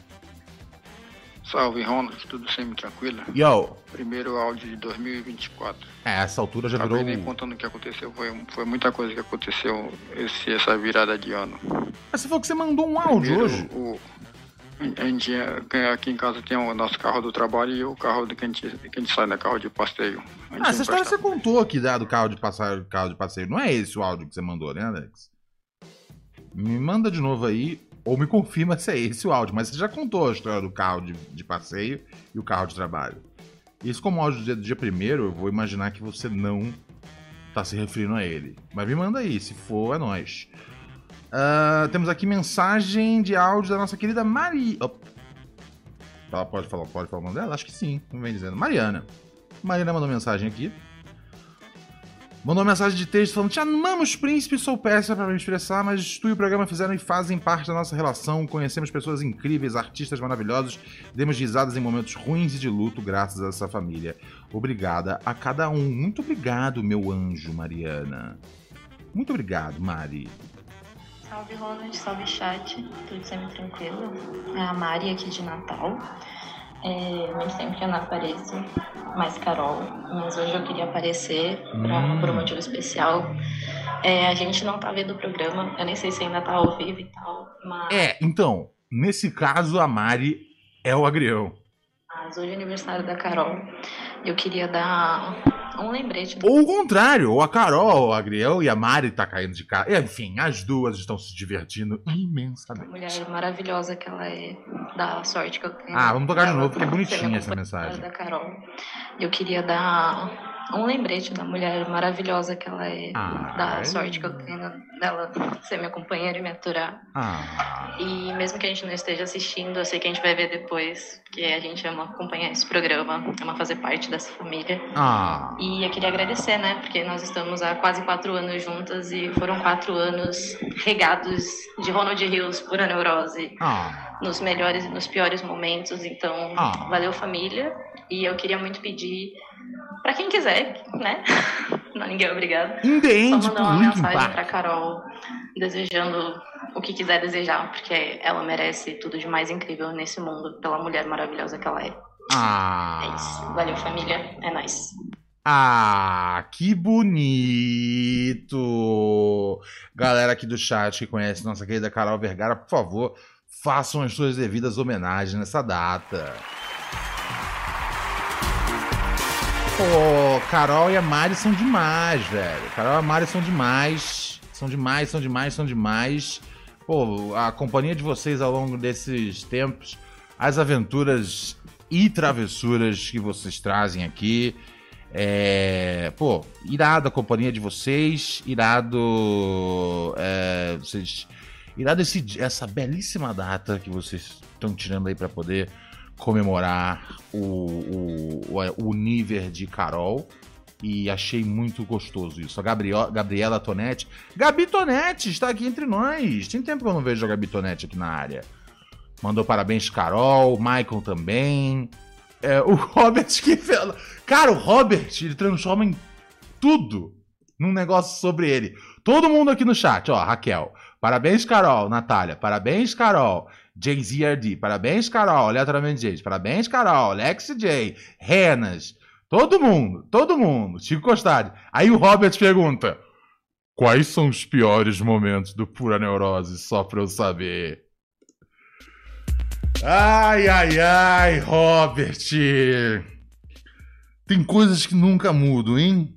Salve, Ronald, tudo sempre tranquilo? Yo! Primeiro áudio de dois mil e vinte e quatro. É, essa altura já Acabei virou... nem contando o que aconteceu, foi, foi muita coisa que aconteceu esse, essa virada de ano. Mas você falou que você mandou um áudio Primeiro, hoje. O, a gente, aqui em casa tem o nosso carro do trabalho e o carro do que a gente, que a gente sai, né? Carro de passeio. Ah, essa história você contou aqui, né, do carro de, passeio, carro de passeio. Não é esse o áudio que você mandou, né, Alex? Me manda de novo aí, ou me confirma se é esse o áudio. Mas você já contou a história do carro de, de passeio e o carro de trabalho. Isso como áudio do dia, do dia primeiro, eu vou imaginar que você não tá se referindo a ele. Mas me manda aí, se for, é nóis. Uh, temos aqui mensagem de áudio da nossa querida Mari... Oh. Ela pode falar, pode falar o nome dela? Acho que sim, não vem dizendo. Mariana. Mariana mandou mensagem aqui. Mandou mensagem de texto falando: te amamos, príncipe, sou péssima para me expressar, mas tu e o programa fizeram e fazem parte da nossa relação. Conhecemos pessoas incríveis, artistas maravilhosos, demos risadas em momentos ruins e de luto graças a essa família. Obrigada a cada um. Muito obrigado, meu anjo, Mariana. Muito obrigado, Mari. Salve, Ronald, salve, chat. Tudo sempre tranquilo. É a Mari aqui de Natal. É, nem sempre eu não apareço, mais Carol, mas hoje eu queria aparecer pra, hum. por um motivo especial. É, a gente não tá vendo o programa, eu nem sei se ainda tá ao vivo e tal, mas, É, então, nesse caso, a Mari é o agrião. mas hoje é aniversário da Carol. Eu queria dar um lembrete da Ou o contrário, ou a Carol, o agrião e a Mari tá caindo de cara. Enfim, as duas estão se divertindo imensamente. mulher maravilhosa que ela é, da sorte que eu tenho. Ah, vamos tocar de dela novo, porque é ser bonitinha minha essa companheira mensagem. da Carol. Eu queria dar um lembrete da mulher maravilhosa que ela é, Ah, da é? sorte que eu tenho dela ser minha companheira e me aturar. Ah, E mesmo que a gente não esteja assistindo, eu sei que a gente vai ver depois, porque a gente ama acompanhar esse programa, ama fazer parte dessa família. ah, E eu queria agradecer, né? Porque nós estamos há quase quatro anos juntas e foram quatro anos regados de Ronald Rios, pura neurose, ah. nos melhores e nos piores momentos. Então, Ah. valeu, família. E eu queria muito pedir pra quem quiser, né? Não, ninguém é obrigado. Indem, Só tipo, mandar uma Linkin mensagem Park. pra Carol, desejando o que quiser desejar, porque ela merece tudo de mais incrível nesse mundo, pela mulher maravilhosa que ela é. É isso. Ah, Valeu, família. É nóis. ah, que bonito! Galera aqui do chat que conhece nossa querida Carol Vergara, por favor, façam as suas devidas homenagens nessa data. Pô, Carol e a Mari são demais, velho. Carol e a Mari são demais. São demais, são demais, são demais. Pô, a companhia de vocês ao longo desses tempos, as aventuras e travessuras que vocês trazem aqui. É, pô, irado a companhia de vocês, irado, é, vocês, irado esse, essa belíssima data que vocês estão tirando aí pra poder comemorar o, o, o, o nível de Carol. E achei muito gostoso isso. A Gabriel, Gabriela Tonetti. Gabi Tonetti está aqui entre nós. Tem tempo que eu não vejo a Gabi Tonetti aqui na área. Mandou parabéns, Carol. Michael também. É, o Robert que fez. Cara, o Robert, ele transforma em tudo num negócio sobre ele. Todo mundo aqui no chat, ó, Raquel. Parabéns, Carol. Natália. Parabéns, Carol. Jay-Z R D. Parabéns, Carol. Letterman J. Parabéns, Carol. Lex J. Renas. Todo mundo, todo mundo. Chico Costari. Aí o Robert pergunta: quais são os piores momentos do Pura Neurose, só pra eu saber? Ai, ai, ai, Robert. Tem coisas que nunca mudam, hein?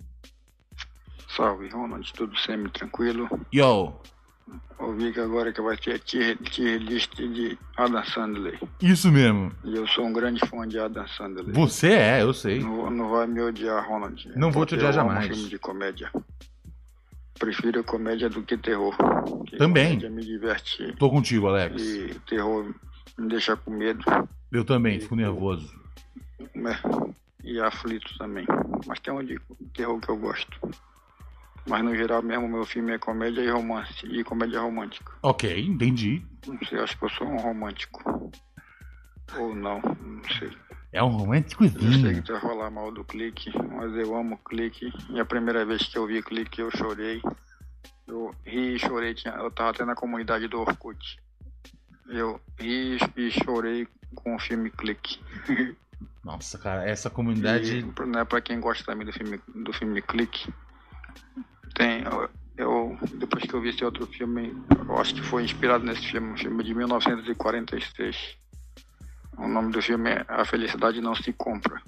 Salve, Ronald, tudo semi-tranquilo. Yo, Ouvi que agora que vai ter tier, tier list de Adam Sandler. isso mesmo. E eu sou um grande fã de Adam Sandler. Você é, eu sei. Não, não vai me odiar, Ronald. Não vou te Porque odiar eu amo jamais. filme de comédia. Prefiro comédia do que terror. Porque Também. Comédia me diverte Tô contigo, Alex. e terror me deixa com medo. Eu também, fico nervoso. Né? E aflito também. Mas tem um de terror que eu gosto. Mas no geral mesmo, meu filme é comédia e romance. E comédia romântica. Ok, entendi. Não sei, acho que eu sou um romântico. Ou não, não sei. É um Eu sei românticozinho. que vai falar mal do Clique, mas eu amo Clique. E a primeira vez que eu vi Clique, eu chorei. Eu ri e chorei. Tinha, eu tava até na comunidade do Orkut. Eu ri e chorei com o filme Clique. Nossa, cara, essa comunidade. E, né, pra quem gosta também do filme, do filme Clique, tem. Eu, eu, depois que eu vi esse outro filme, eu acho que foi inspirado nesse filme, um filme de mil novecentos e quarenta e seis. O nome do filme é A Felicidade Não Se Compra.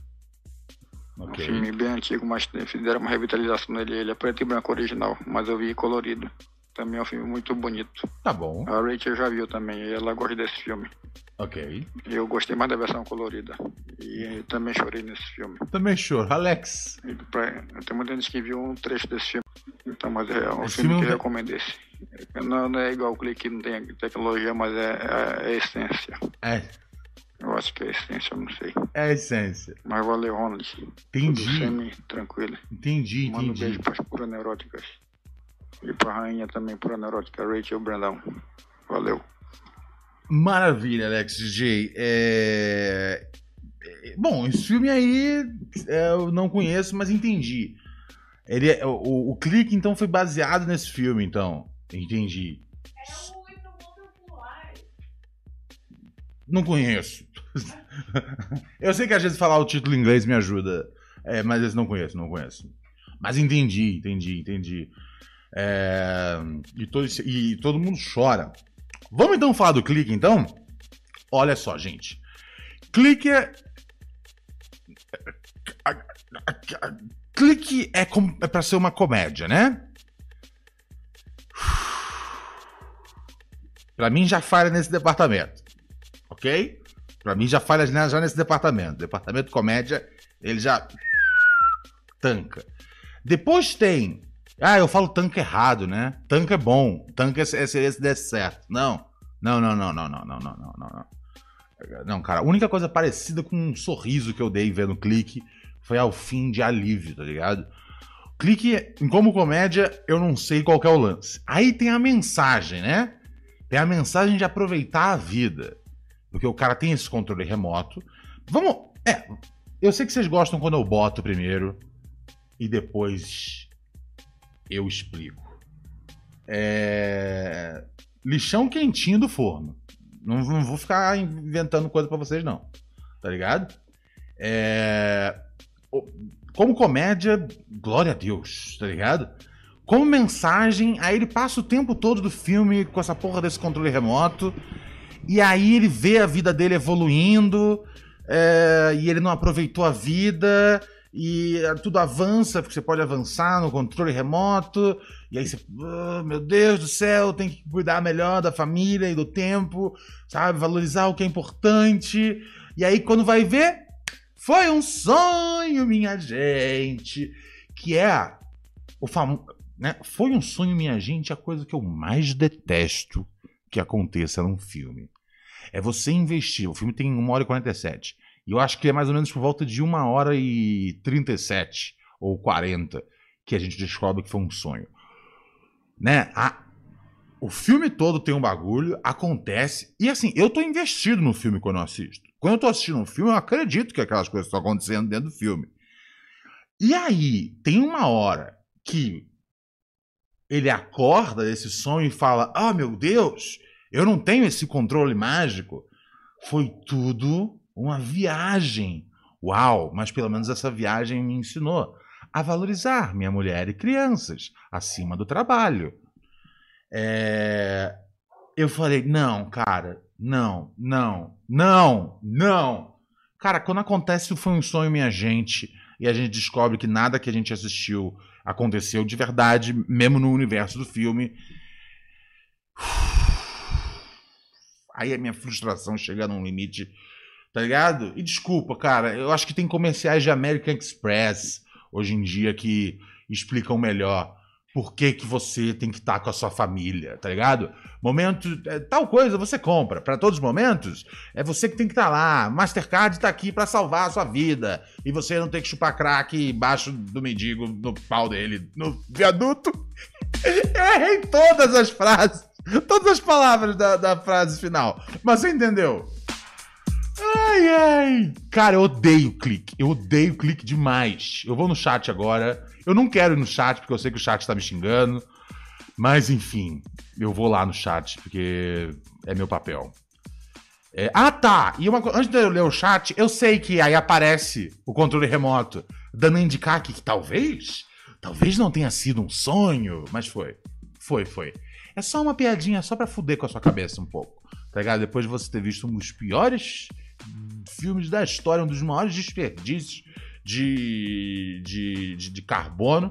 Um Ok. filme bem antigo, mas fizeram uma revitalização nele. Ele é preto e branco original, mas eu vi colorido. Também é um filme muito bonito. Tá bom. A Rachel já viu também, e ela gosta desse filme. Ok. Eu gostei mais da versão colorida. E também chorei nesse filme. Também choro. Alex. E pra, tem muita gente que viu um trecho desse filme. Então, mas é um Esse filme filme que não eu recomendo esse. Não, não é igual o Clique, não tem tecnologia, mas é, é, é a essência. É, Eu acho que é a essência, eu não sei. é a essência. Mas valeu, Ronald. Tudo Entendi. semi-tranquilo. Entendi, Manda um entendi. beijo pras pura neuróticas. E pra rainha também, pura neurótica, Rachel Brandão. Valeu. Maravilha, Alex D J. É... é- Bom, esse filme aí é, eu não conheço, mas entendi. Ele é- o, o clique, então, foi baseado nesse filme, então. Entendi. É o Entre o Mundo e o Lar. Não conheço. Eu sei que às vezes falar o título em inglês me ajuda. É, mas esse não conheço, não conheço. Mas entendi, entendi, entendi. É, e, todo, e todo mundo chora. Vamos então falar do Clique, então? Olha só, gente. Clique é... Clique é, com... é pra ser uma comédia, né? Pra mim já falha nesse departamento. Ok? Pra mim já falha já nesse departamento. Departamento comédia, ele já... tanca. Depois tem... Ah, eu falo tanque errado, né? Tanque é bom. Tanque é seria se der certo. Não. Não, não, não, não, não, não, não, não, não. Não, cara, a única coisa parecida com um sorriso que eu dei vendo Clique foi ao fim de alívio, tá ligado? Clique, como comédia, eu não sei qual que é o lance. Aí tem a mensagem, né? Tem a mensagem de aproveitar a vida. Porque o cara tem esse controle remoto. Vamos... É, eu sei que vocês gostam quando eu boto primeiro e depois... eu explico. É... Lixão quentinho do forno. Não, não vou ficar inventando coisa pra vocês, não. Tá ligado? É... Como comédia, glória a Deus, tá ligado? Como mensagem, aí ele passa o tempo todo do filme com essa porra desse controle remoto. E aí ele vê a vida dele evoluindo. É... E ele não aproveitou a vida... E tudo avança, porque você pode avançar no controle remoto, e aí você, oh, meu Deus do céu, tem que cuidar melhor da família e do tempo, sabe, valorizar o que é importante. E aí quando vai ver, foi um sonho, minha gente, que é o famoso, né? Foi um sonho, minha gente, a coisa que eu mais detesto que aconteça num filme. É você investir, o filme tem uma hora e quarenta e sete. E eu acho que é mais ou menos por volta de uma hora e trinta e sete ou quarenta que a gente descobre que foi um sonho. Né? A... O filme todo tem um bagulho, acontece. E assim, eu tô investido no filme quando eu assisto. Quando eu tô assistindo um filme, eu acredito que aquelas coisas estão acontecendo dentro do filme. E aí, tem uma hora que ele acorda desse sonho e fala: ah, meu Deus, eu não tenho esse controle mágico. Foi tudo... uma viagem. Uau, mas pelo menos essa viagem me ensinou a valorizar minha mulher e crianças acima do trabalho. É... Eu falei, não, cara, não, não, não, não. Cara, quando acontece o Foi um Sonho, minha gente, e a gente descobre que nada que a gente assistiu aconteceu de verdade, mesmo no universo do filme, aí a minha frustração chega num limite... Tá ligado? E desculpa, cara, eu acho que tem comerciais de American Express hoje em dia que explicam melhor por que que você tem que estar com a sua família, tá ligado? Momento, é, tal coisa você compra. Para todos os momentos, é você que tem que estar lá. Mastercard tá aqui para salvar a sua vida. E você não tem que chupar crack embaixo do mendigo, no pau dele, no viaduto. Eu errei todas as frases, todas as palavras da, da frase final. Mas você entendeu? Ai, ai. Cara, eu odeio Clique. Eu odeio Clique demais. Eu vou no chat agora. Eu não quero ir no chat, porque eu sei que o chat tá me xingando. Mas, enfim, eu vou lá no chat, porque é meu papel. É... Ah, tá. E uma... antes de eu ler o chat, eu sei que aí aparece o controle remoto, dando a indicar que, que talvez, talvez não tenha sido um sonho, mas foi. Foi, foi. É só uma piadinha, só pra fuder com a sua cabeça um pouco. Tá ligado? Depois de você ter visto um dos piores filmes da história, um dos maiores desperdícios de, de, de, de carbono.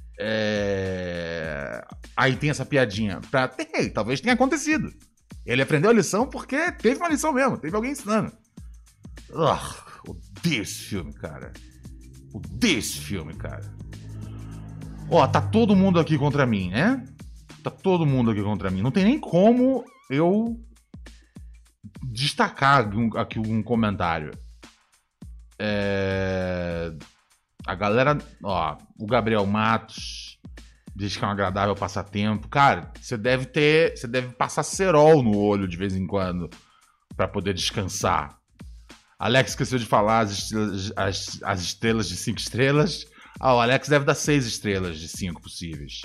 É... Aí tem essa piadinha pra... Hey, talvez tenha acontecido. Ele aprendeu a lição porque teve uma lição mesmo, teve alguém ensinando. Ugh, odeio esse filme, cara. Odeio esse filme, cara. Ó, tá todo mundo aqui contra mim, né? Tá todo mundo aqui contra mim. Não tem nem como eu destacar aqui um comentário. É... A galera... Ó, o Gabriel Matos diz que é um agradável passatempo. Cara, você deve ter... Você deve passar cerol no olho de vez em quando pra poder descansar. Alex esqueceu de falar as estrelas, as, as estrelas de cinco estrelas. Ah, o Alex deve dar seis estrelas de cinco possíveis.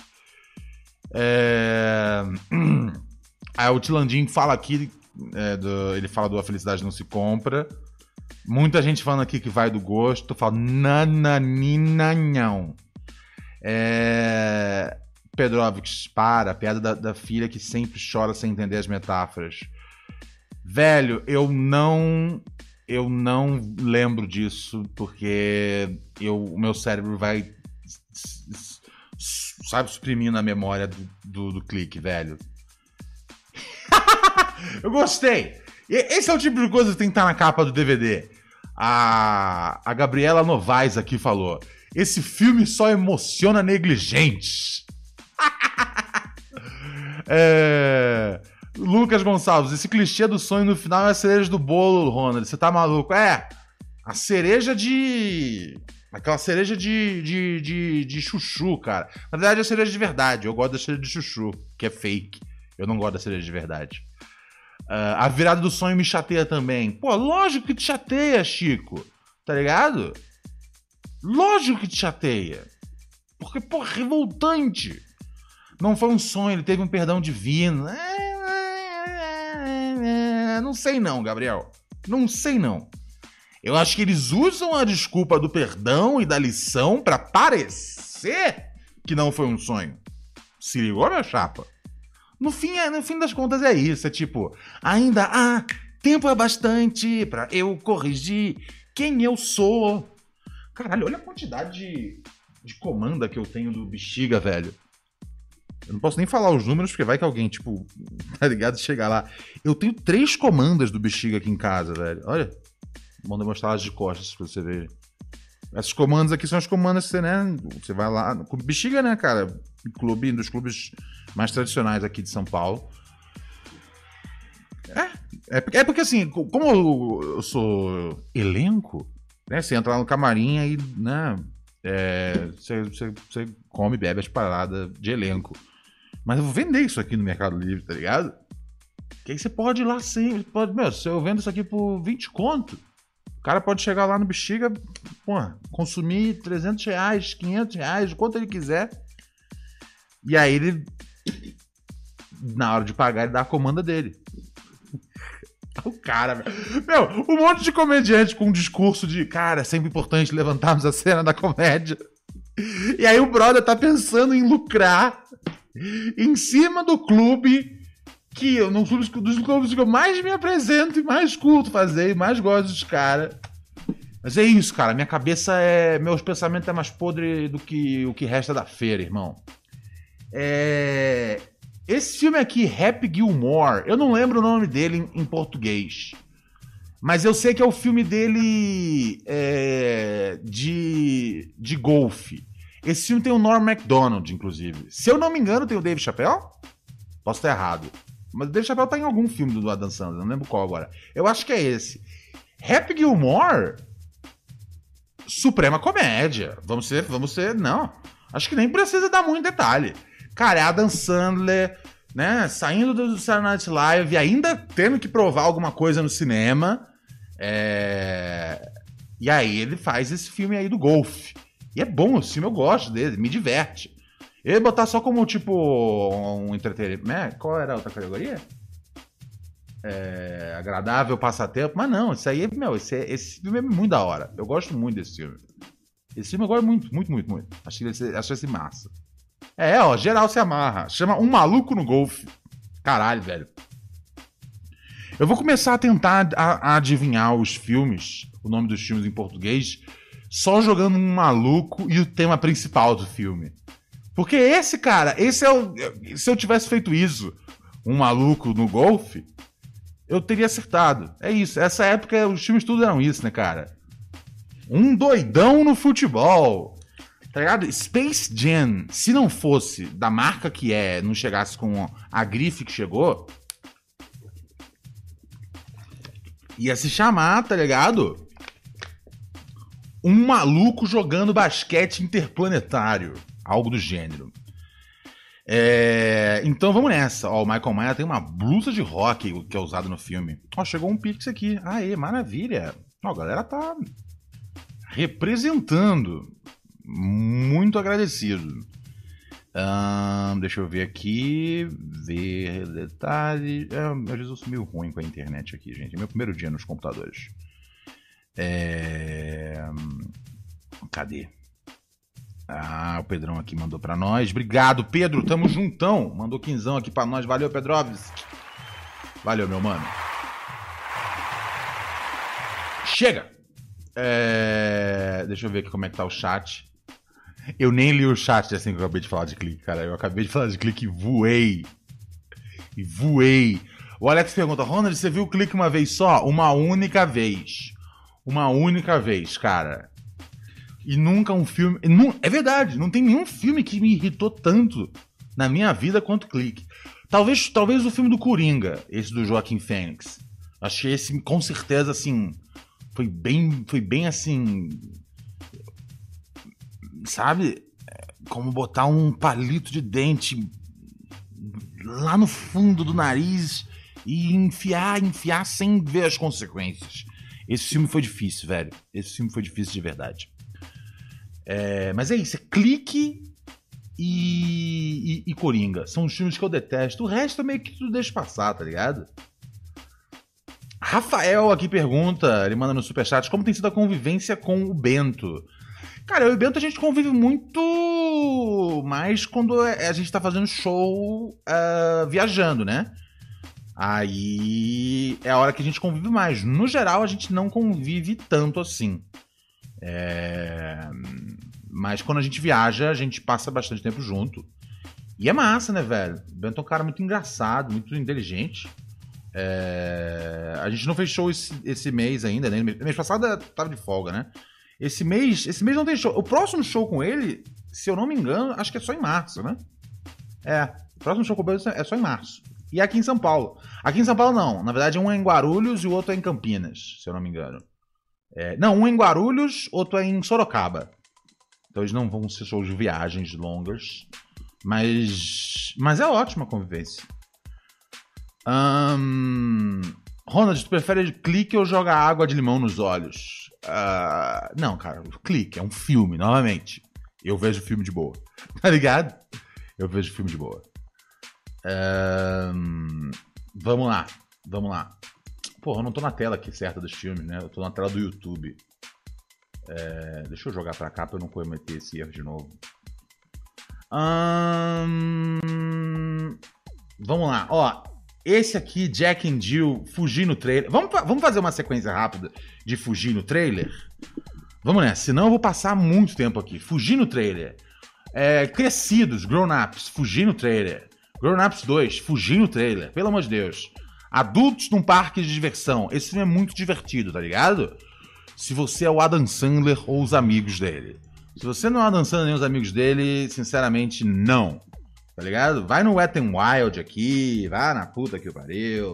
É... Aí o Tilandinho fala aqui... É, do, ele fala do A Felicidade Não Se Compra. Muita gente falando aqui que vai do gosto. Fala nananina não. É... Pedrovix, para, a piada da, da filha que sempre chora sem entender as metáforas. Velho, eu não... Eu não lembro disso, porque eu, o meu cérebro vai, sabe, suprimir na memória do, do, do clique, velho. Eu gostei. Esse é o tipo de coisa que tem que estar na capa do D V D. A, a Gabriela Novaes aqui falou: esse filme só emociona negligentes. é... Lucas Gonçalves, esse clichê do sonho no final é a cereja do bolo, Ronald. Você tá maluco? É, a cereja de... Aquela cereja de, de, de, de chuchu, cara. Na verdade é a cereja de verdade. Eu gosto da cereja de chuchu, que é fake. Eu não gosto da cereja de verdade. Uh, a virada do sonho me chateia também. Pô, lógico que te chateia, Chico. Tá ligado? Lógico que te chateia. Porque, pô, revoltante. Não foi um sonho, ele teve um perdão divino. É... Não sei não, Gabriel. Não sei não. Eu acho que eles usam a desculpa do perdão e da lição pra parecer que não foi um sonho. Se ligou, minha chapa? No fim, é, no fim das contas é isso. É tipo, ainda há tempo é bastante pra eu corrigir quem eu sou. Caralho, olha a quantidade de, de comanda que eu tenho do Bexiga, velho. Eu não posso nem falar os números, porque vai que alguém, tipo, tá ligado? Chega lá. Eu tenho três comandas do Bexiga aqui em casa, velho. Olha. Vou demonstrar as de costas pra você ver. Essas comandas aqui são as comandas que você, né? Você vai lá. Bexiga, né, cara? Clube, um dos clubes mais tradicionais aqui de São Paulo. É. É porque, é porque assim, como eu, eu sou elenco, né? Você entra lá no camarim e, né? É, você, você, você come e bebe as paradas de elenco. Mas eu vou vender isso aqui no Mercado Livre, tá ligado? Que aí você pode ir lá sim. Pode, meu, se eu vendo isso aqui por vinte conto, o cara pode chegar lá no Bexiga, pô, consumir trezentos reais, quinhentos reais, quanto ele quiser. E aí ele, na hora de pagar, ele dá a comanda dele. O cara, meu, um monte de comediante com um discurso de, cara, é sempre importante levantarmos a cena da comédia. E aí o brother tá pensando em lucrar em cima do clube que eu, não, dos clubes que eu mais me apresento e mais curto fazer e mais gosto dos caras. Mas é isso, cara, minha cabeça é, meus pensamentos é mais podre do que o que resta da feira, irmão. É... Esse filme aqui, Happy Gilmore, eu não lembro o nome dele em, em português. Mas eu sei que é o filme dele é, de, de golfe. Esse filme tem o Norm Macdonald, inclusive. Se eu não me engano, tem o Dave Chappelle? Posso estar errado. Mas o Dave Chappelle tá em algum filme do Adam Sandler, não lembro qual agora. Eu acho que é esse. Happy Gilmore, suprema comédia. Vamos ser, vamos ser, não. Acho que nem precisa dar muito detalhe. Cara, é Adam Sandler, né, saindo do Saturday Night Live, ainda tendo que provar alguma coisa no cinema. É... E aí ele faz esse filme aí do golfe. E é bom esse filme, eu gosto dele, me diverte. Eu ia botar só como, tipo, um entretenimento. Né? Qual era a outra categoria? É... Agradável passatempo. Mas não, isso aí, meu, esse, esse filme é muito da hora. Eu gosto muito desse filme. Esse filme eu gosto muito, muito, muito, muito. Achei esse, achei esse massa. É, ó, geral se amarra. Chama Um Maluco no Golfe. Caralho, velho. Eu vou começar a tentar a, a adivinhar os filmes, o nome dos filmes em português, só jogando um maluco e o tema principal do filme. Porque esse, cara, esse é o... Se eu tivesse feito isso, um maluco no golfe, eu teria acertado. É isso. Essa época, os filmes tudo eram isso, né, cara? Um doidão no futebol. Tá ligado? Space Jam, se não fosse da marca que é, não chegasse com a grife que chegou, ia se chamar, tá ligado? Um maluco jogando basquete interplanetário. Algo do gênero. É... Então vamos nessa. Ó, o Michael Mayer tem uma blusa de rock que é usada no filme. Ó, chegou um pix aqui. Aê, maravilha. Ó, a galera tá representando. Muito agradecido. Um, deixa eu ver aqui. Ver detalhes. É, às vezes eu sou meio ruim com a internet aqui, gente. É meu primeiro dia nos computadores. É... Cadê? Ah, o Pedrão aqui mandou pra nós. Obrigado, Pedro. Tamo juntão. Mandou quinzão aqui pra nós. Valeu, Pedrovski. Valeu, meu mano. Chega! É... Deixa eu ver aqui como é que tá o chat. Eu nem li o chat assim que eu acabei de falar de clique, cara. Eu acabei de falar de clique e voei. E voei. O Alex pergunta, Ronald, você viu o clique uma vez só? Uma única vez. Uma única vez, cara. E nunca um filme... É verdade, não tem nenhum filme que me irritou tanto na minha vida quanto Clique. Talvez, talvez o filme do Coringa, esse do Joaquin Phoenix. Acho que esse, com certeza, assim... Foi bem, foi bem assim... Sabe? Como botar um palito de dente lá no fundo do nariz e enfiar, enfiar sem ver as consequências. Esse filme foi difícil, velho. Esse filme foi difícil de verdade. É, mas é isso, é Clique e, e, e Coringa. São os filmes que eu detesto. O resto é meio que tudo deixa passar, tá ligado? Rafael aqui pergunta, ele manda no superchat, como tem sido a convivência com o Bento? Cara, eu e o Bento a gente convive muito mais quando a gente tá fazendo show uh, viajando, né? Aí é a hora que a gente convive mais. No geral, a gente não convive tanto assim. É... Mas quando a gente viaja, a gente passa bastante tempo junto. E é massa, né, velho? O Bento é um cara muito engraçado, muito inteligente. É... A gente não fez show esse, esse mês ainda, né? Mês passado tava de folga, né? Esse mês, esse mês não tem show. O próximo show com ele, se eu não me engano, acho que é só em março, né? É, o próximo show com ele é só em março. E aqui em São Paulo. Aqui em São Paulo não. Na verdade, um é em Guarulhos e o outro é em Campinas, se eu não me engano. É, não, um é em Guarulhos, outro é em Sorocaba. Então eles não vão ser shows de viagens longas. Mas, mas é ótima a convivência. Um, Ronald, tu prefere Clique ou jogar água de limão nos olhos? Uh, não, cara, Clique é um filme, novamente. Eu vejo filme de boa. Tá ligado? Eu vejo filme de boa. Um, vamos lá, vamos lá. Porra, eu não tô na tela aqui certa dos filmes, né? Eu tô na tela do YouTube. É, deixa eu jogar pra cá pra eu não cometer esse erro de novo. Um, vamos lá, ó. Esse aqui, Jack and Jill, fugir no trailer. Vamos, vamos fazer uma sequência rápida de fugir no trailer? Vamos nessa, senão eu vou passar muito tempo aqui. Fugir no trailer. É, Crescidos, Grown-Ups, fugir no trailer. Grown-Ups dois, fugir no trailer. Pelo amor de Deus. Adultos num parque de diversão. Esse filme é muito divertido, tá ligado? Se você é o Adam Sandler ou os amigos dele. Se você não é o Adam Sandler nem os amigos dele, sinceramente, não. Tá ligado? Vai no Wet n Wild aqui, vai na puta que o pariu.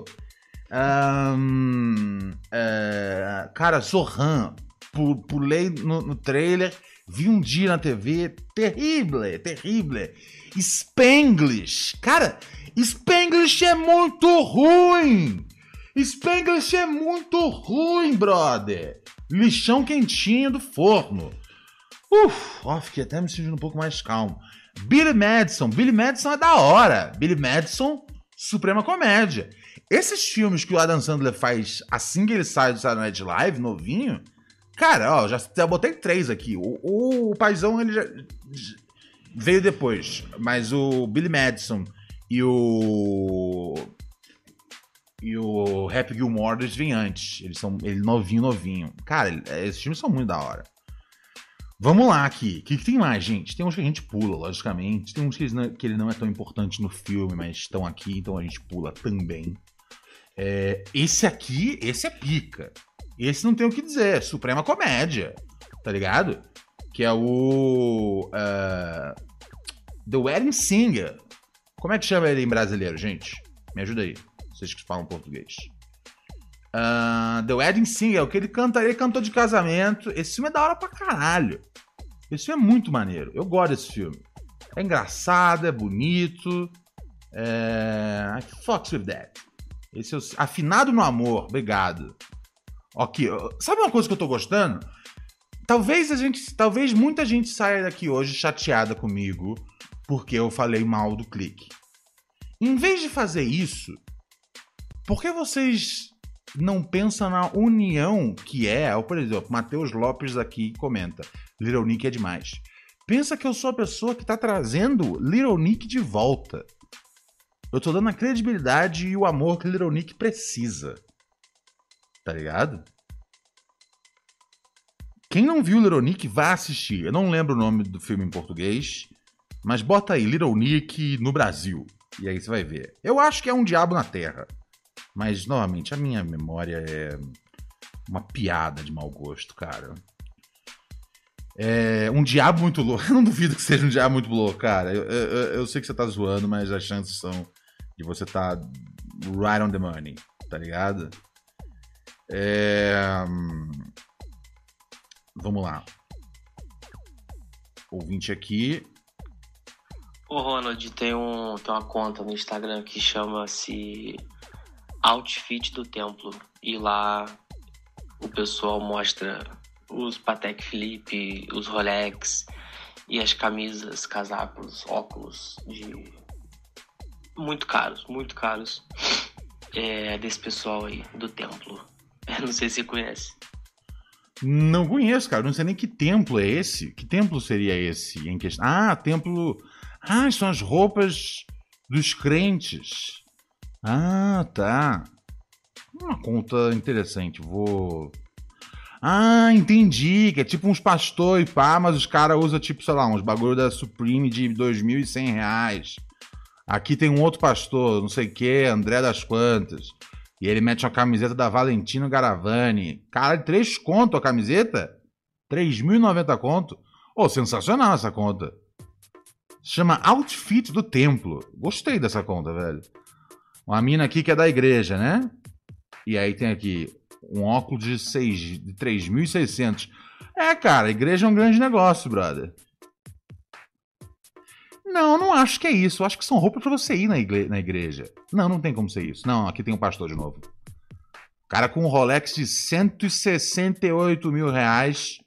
Um, é, cara, Zohan, pulei no, no trailer, vi um dia na T V, terrível, terrível. Spanglish, cara, Spanglish é muito ruim. Spanglish é muito ruim, brother. Lixão quentinho do forno. Uf, ó, fiquei até me sentindo um pouco mais calmo. Billy Madison, Billy Madison é da hora. Billy Madison, Suprema Comédia. Esses filmes que o Adam Sandler faz assim que ele sai do Saturday Night Live, novinho, cara, ó, já, já botei três aqui. O, o, o paizão, ele já, já veio depois, mas o Billy Madison e o e o Happy Gilmore eles vêm antes. Eles são ele novinho, novinho. Cara, esses filmes são muito da hora. Vamos lá aqui. O que, que tem mais, gente? Tem uns que a gente pula, logicamente. Tem uns que ele, não, que ele não é tão importante no filme, mas estão aqui, então a gente pula também. É, esse aqui, esse é pica. Esse não tem o que dizer. Suprema Comédia. Tá ligado? Que é o... Uh, The Wedding Singer. Como é que chama ele em brasileiro, gente? Me ajuda aí. Vocês que falam português. Uh, The Wedding Singer, o que ele canta, ele cantou de casamento. Esse filme é da hora pra caralho. Esse filme é muito maneiro. Eu gosto desse filme. É engraçado, é bonito. É... I fucks with that. Esse é o... Afinado no Amor, obrigado. Ok, sabe uma coisa que eu tô gostando? Talvez a gente, talvez muita gente saia daqui hoje chateada comigo porque eu falei mal do Clique. Em vez de fazer isso, por que vocês não pensam na união que é, por exemplo, Matheus Lopes aqui comenta, Little Nick é demais. Pensa que eu sou a pessoa que tá trazendo Little Nick de volta. Eu tô dando a credibilidade e o amor que Little Nick precisa. Tá ligado? Quem não viu Little Nick, vai assistir. Eu não lembro o nome do filme em português, mas bota aí, Little Nick no Brasil. E aí você vai ver. Eu acho que é Um Diabo na Terra. Mas, novamente, a minha memória é uma piada de mau gosto, cara. É um diabo muito louco. Eu não duvido que seja um diabo muito louco, cara. Eu, eu, eu sei que você tá zoando, mas as chances são de você tá right on the money, tá ligado? É... Vamos lá. Ouvinte aqui. Ô Ronald, tem, um, tem uma conta no Instagram que chama-se Outfit do Templo. E lá o pessoal mostra os Patek Philippe, os Rolex e as camisas, casacos, óculos de muito caros, muito caros é, desse pessoal aí do Templo. Não sei se você conhece. Não conheço, cara. Não sei nem que templo é esse. Que templo seria esse em questão? Ah, templo... Ah, são as roupas dos crentes. Ah, tá. Uma conta interessante. Vou... Ah, entendi. Que é tipo uns pastor e pá, mas os caras usam tipo, sei lá, uns bagulho da Supreme de dois mil e cem reais. Aqui tem um outro pastor, não sei o que, André das Quantas. E ele mete uma camiseta da Valentino Garavani. Cara, três conto a camiseta? três mil e noventa conto? Ô, oh, sensacional essa conta. Se chama Outfit do Templo. Gostei dessa conta, velho. Uma mina aqui que é da igreja, né? E aí tem aqui um óculos de, seis, de três mil e seiscentos. É, cara, a igreja é um grande negócio, brother. Não, não acho que é isso. Eu acho que são roupas pra você ir na, igre- na igreja. Não, não tem como ser isso. Não, aqui tem um pastor de novo. Cara com um Rolex de cento e sessenta e oito mil reais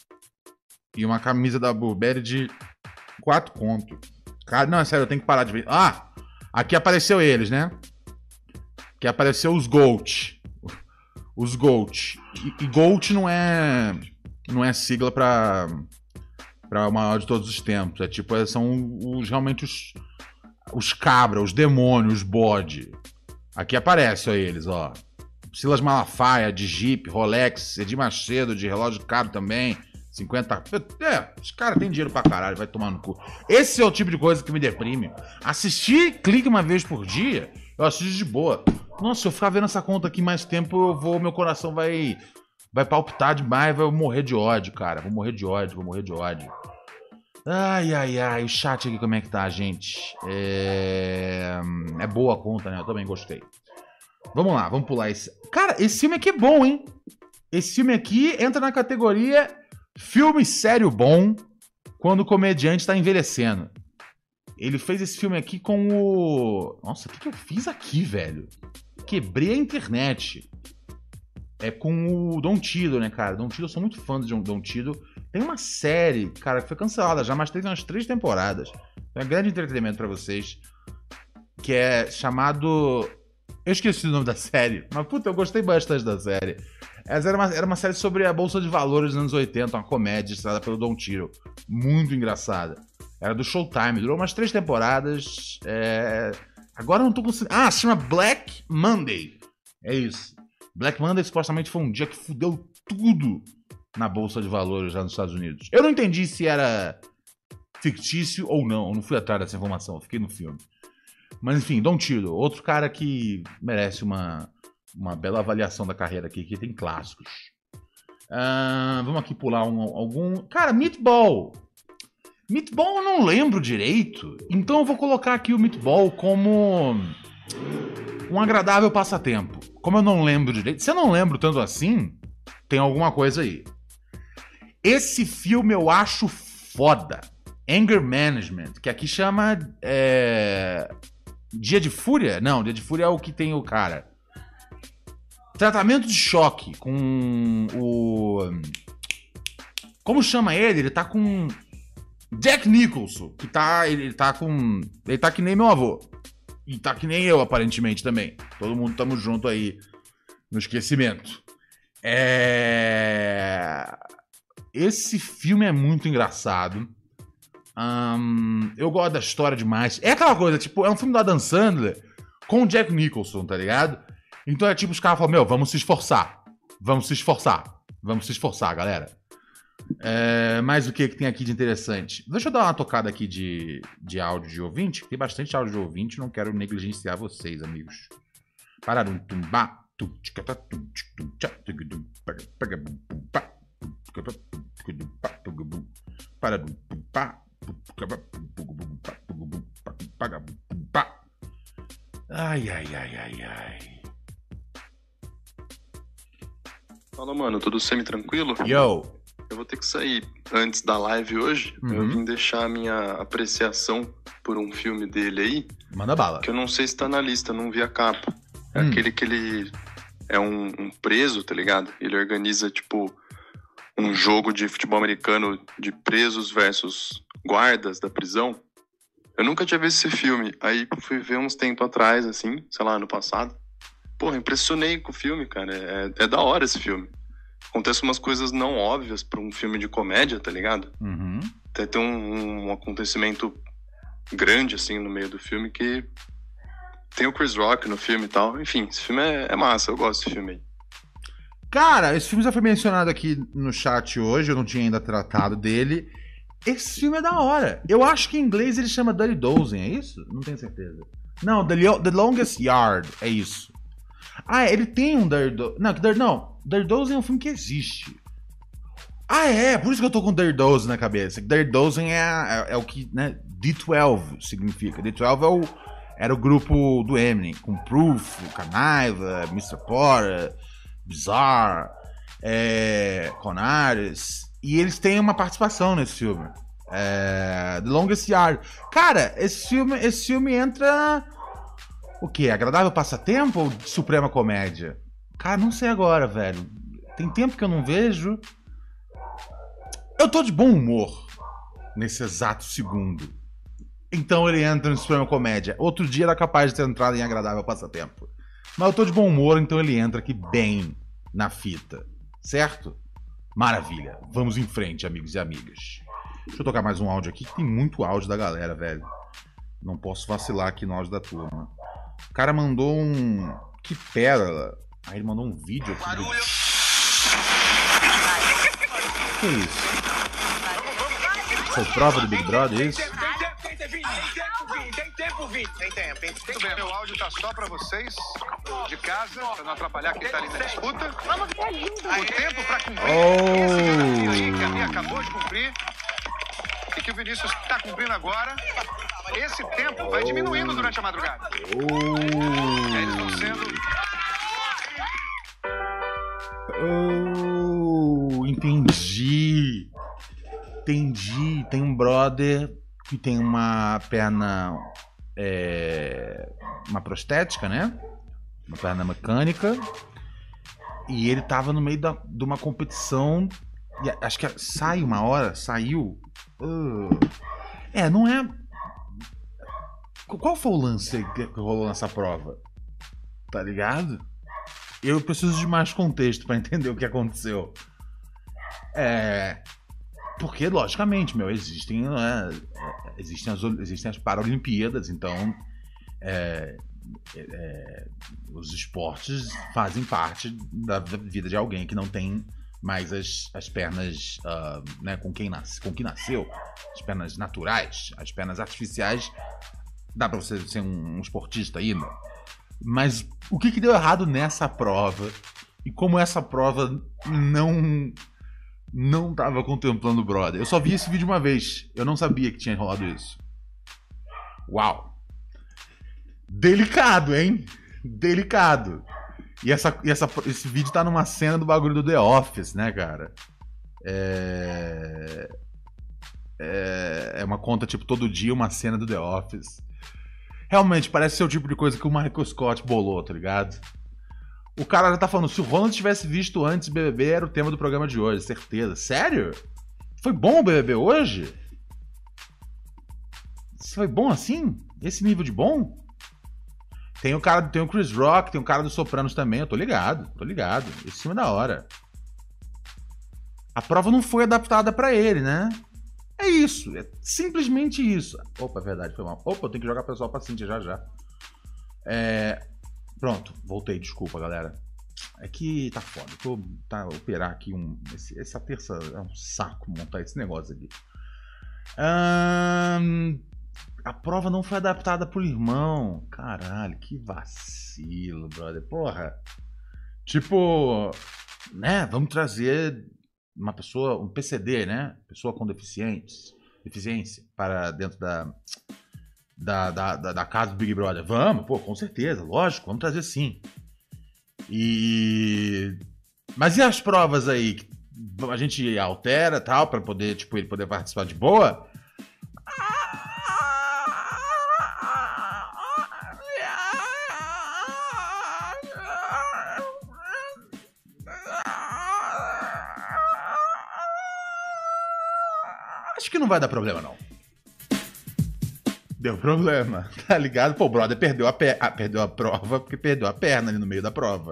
e uma camisa da Burberry de quatro conto. Cara, não, é sério, eu tenho que parar de ver. Ah, aqui apareceu eles, né? Aqui apareceu os Gold. Os Gold. E, e Gold não é não é sigla pra... para o maior de todos os tempos. É tipo, são os, realmente os, os cabra, os demônios, os bode. Aqui aparece, ó, eles, ó. Silas Malafaia, de Jeep, Rolex, Edir Macedo, de relógio caro também. cinquenta... É, os caras têm dinheiro pra caralho, vai tomar no cu. Esse é o tipo de coisa que me deprime. Assistir clique uma vez por dia, eu assisto de boa. Nossa, se eu ficar vendo essa conta aqui mais tempo, eu vou, meu coração vai... Vai palpitar demais, vai morrer de ódio, cara. Vou morrer de ódio, vou morrer de ódio. Ai, ai, ai. O chat aqui, como é que tá, gente? É... É boa a conta, né? Eu também gostei. Vamos lá, vamos pular esse... Cara, esse filme aqui é bom, hein? Esse filme aqui entra na categoria filme sério bom quando o comediante tá envelhecendo. Ele fez esse filme aqui com o... Nossa, o que, que eu fiz aqui, velho? Quebrei a internet. É com o Don Tiddle, né, cara? Don Tiddle, eu sou muito fã de Don Tiddle. Tem uma série, cara, que foi cancelada já, mas teve umas três temporadas. É um grande entretenimento pra vocês. Que é chamado... Eu esqueci o nome da série, mas puta, eu gostei bastante da série. Essa era uma, era uma série sobre a Bolsa de Valores dos anos oitenta, uma comédia estrada pelo Don Tiddle. Muito engraçada. Era do Showtime, durou umas três temporadas. É... Agora eu não tô conseguindo... Ah, se chama Black Monday. É isso. Black Monday supostamente foi um dia que fudeu tudo na Bolsa de Valores lá nos Estados Unidos. Eu não entendi se era fictício ou não. Eu não fui atrás dessa informação, eu fiquei no filme. Mas enfim, Don Tiddle, outro cara que merece uma, uma bela avaliação da carreira aqui, que tem clássicos. Uh, vamos aqui pular um, algum... Cara, Meatball. Meatball eu não lembro direito, então eu vou colocar aqui o Meatball como um agradável passatempo. Como eu não lembro direito, se eu não lembro tanto assim, tem alguma coisa aí. Esse filme eu acho foda. Anger Management, que aqui chama é... Dia de Fúria? Não, Dia de Fúria é o que tem o cara. Tratamento de choque com o... Como chama ele? Ele tá com Jack Nicholson, que tá... Ele tá com... Ele tá que nem meu avô. E tá que nem eu, aparentemente, também. Todo mundo tamo junto aí no esquecimento. É... Esse filme é muito engraçado. Um, eu gosto da história demais. É aquela coisa, tipo, é um filme do Adam Sandler com o Jack Nicholson, tá ligado? Então é tipo, os caras falam, meu, vamos se esforçar. Vamos se esforçar. Vamos se esforçar, galera. É, mas o que, que tem aqui de interessante? Deixa eu dar uma tocada aqui de, de áudio de ouvinte. Tem bastante áudio de ouvinte, não quero negligenciar vocês, amigos. Pararam, tumba, tum, ticata, tum, tum, tchá, tum, pagabum, pá, pararam, pá, pagabum, pá. Ai, ai, ai, ai, ai. Fala, mano, tudo semi-tranquilo? Yo! Eu vou ter que sair antes da live hoje. Uhum. Eu vim deixar a minha apreciação por um filme dele aí. Manda bala. Que eu não sei se tá na lista, não vi a capa. É hum. aquele que ele é um, um preso, tá ligado? Ele organiza, tipo, um jogo de futebol americano de presos versus guardas da prisão. Eu nunca tinha visto esse filme. Aí fui ver uns tempos atrás, assim, sei lá, ano passado. Porra, impressionei com o filme, cara. É, é da hora esse filme. Acontecem umas coisas não óbvias pra um filme de comédia, tá ligado? Uhum. Até tem um, um acontecimento grande, assim, no meio do filme que tem o Chris Rock no filme e tal. Enfim, esse filme é, é massa, eu gosto desse filme aí. Cara, esse filme já foi mencionado aqui no chat hoje, eu não tinha ainda tratado dele. Esse filme é da hora. Eu acho que em inglês ele chama Dirty Dozen, é isso? Não tenho certeza. Não, The, The Longest Yard, é isso. Ah, ele tem um Dirty Dozen. Não, Dirty, não, Dirty Dozen é um filme que existe. Ah, é, por isso que eu tô com Dirty Dozen na cabeça. Dirty Dozen é, é, é o que, né, D doze significa. D doze é o, era o grupo do Eminem, com Proof, Canaiva, mister Porter, Bizarre, é, Conares. E eles têm uma participação nesse filme. É, The Longest Yard. Cara, esse filme, esse filme entra... O quê? Agradável passatempo ou suprema comédia? Cara, não sei agora, velho. Tem tempo que eu não vejo. Eu tô de bom humor nesse exato segundo. Então ele entra no suprema comédia. Outro dia era capaz de ter entrado em agradável passatempo. Mas eu tô de bom humor, então ele entra aqui bem na fita. Certo? Maravilha. Vamos em frente, amigos e amigas. Deixa eu tocar mais um áudio aqui, que tem muito áudio da galera, velho. Não posso vacilar aqui no áudio da turma. O cara mandou um... Que pérola. Aí ele mandou um vídeo aqui. Do... Que é isso? Isso é prova do Big Brother, é isso? Tem tempo, Vini. Tem tempo, tem tempo. Meu áudio tá só pra vocês, de casa, pra não atrapalhar quem tá ali na disputa. O tempo pra cumprir. Oh. Esse que a Bia acabou de cumprir e que o Vinícius tá cumprindo agora. Esse tempo vai diminuindo durante a madrugada. Oh. E aí eles vão sendo... Oh, entendi. Entendi. Tem um brother que tem uma perna... É, uma prostética, né? Uma perna mecânica. E ele tava no meio da, de uma competição. E acho que sai uma hora, saiu. Uh, é, não é... Qual foi o lance que rolou nessa prova? Tá ligado? Eu preciso de mais contexto pra entender o que aconteceu. É... Porque, logicamente, meu, existem, né, existem, as, existem as Paralimpíadas, então é, é, os esportes fazem parte da vida de alguém que não tem mais as, as pernas uh, né, com, quem nasce, com quem nasceu, as pernas naturais, as pernas artificiais. Dá pra você ser um, um esportista aí, não? Mas o que, que deu errado nessa prova e como essa prova não... Não tava contemplando o brother. Eu só vi esse vídeo uma vez. Eu não sabia que tinha rolado isso. Uau. Delicado, hein? Delicado. E, essa, e essa, esse vídeo tá numa cena do bagulho do The Office, né, cara? É... É, é uma conta, tipo, todo dia uma cena do The Office. Realmente, parece ser o tipo de coisa que o Michael Scott bolou, tá ligado? O cara já tá falando, se o Ronald tivesse visto antes B B B, era o tema do programa de hoje, certeza. Sério? Foi bom o B B B hoje? Foi bom assim? Esse nível de bom? Tem o cara, tem o Chris Rock, tem o cara do Sopranos também, eu tô ligado, tô ligado. Esse filme é da hora. A prova não foi adaptada pra ele, né? É isso, é simplesmente isso. Opa, é verdade, foi mal. Opa, eu tenho que jogar o pessoal pra Cintia já já. É... Pronto, voltei, desculpa, galera. É que tá foda, tô tá, operar aqui um... Esse, essa terça é um saco montar esse negócio aqui. Hum, a prova não foi adaptada pro irmão. Caralho, que vacilo, brother. Porra. Tipo, né, vamos trazer... uma pessoa, um P C D, né? Pessoa com deficientes, deficiência para dentro da, da, da, da, da casa do Big Brother. Vamos, pô, com certeza, lógico, vamos trazer sim. E... Mas e as provas aí? A gente altera tal, para poder, tipo, ele poder participar de boa? Acho que não vai dar problema, não. Deu problema, tá ligado? Pô, o brother perdeu a, pe... ah, perdeu a prova porque perdeu a perna ali no meio da prova.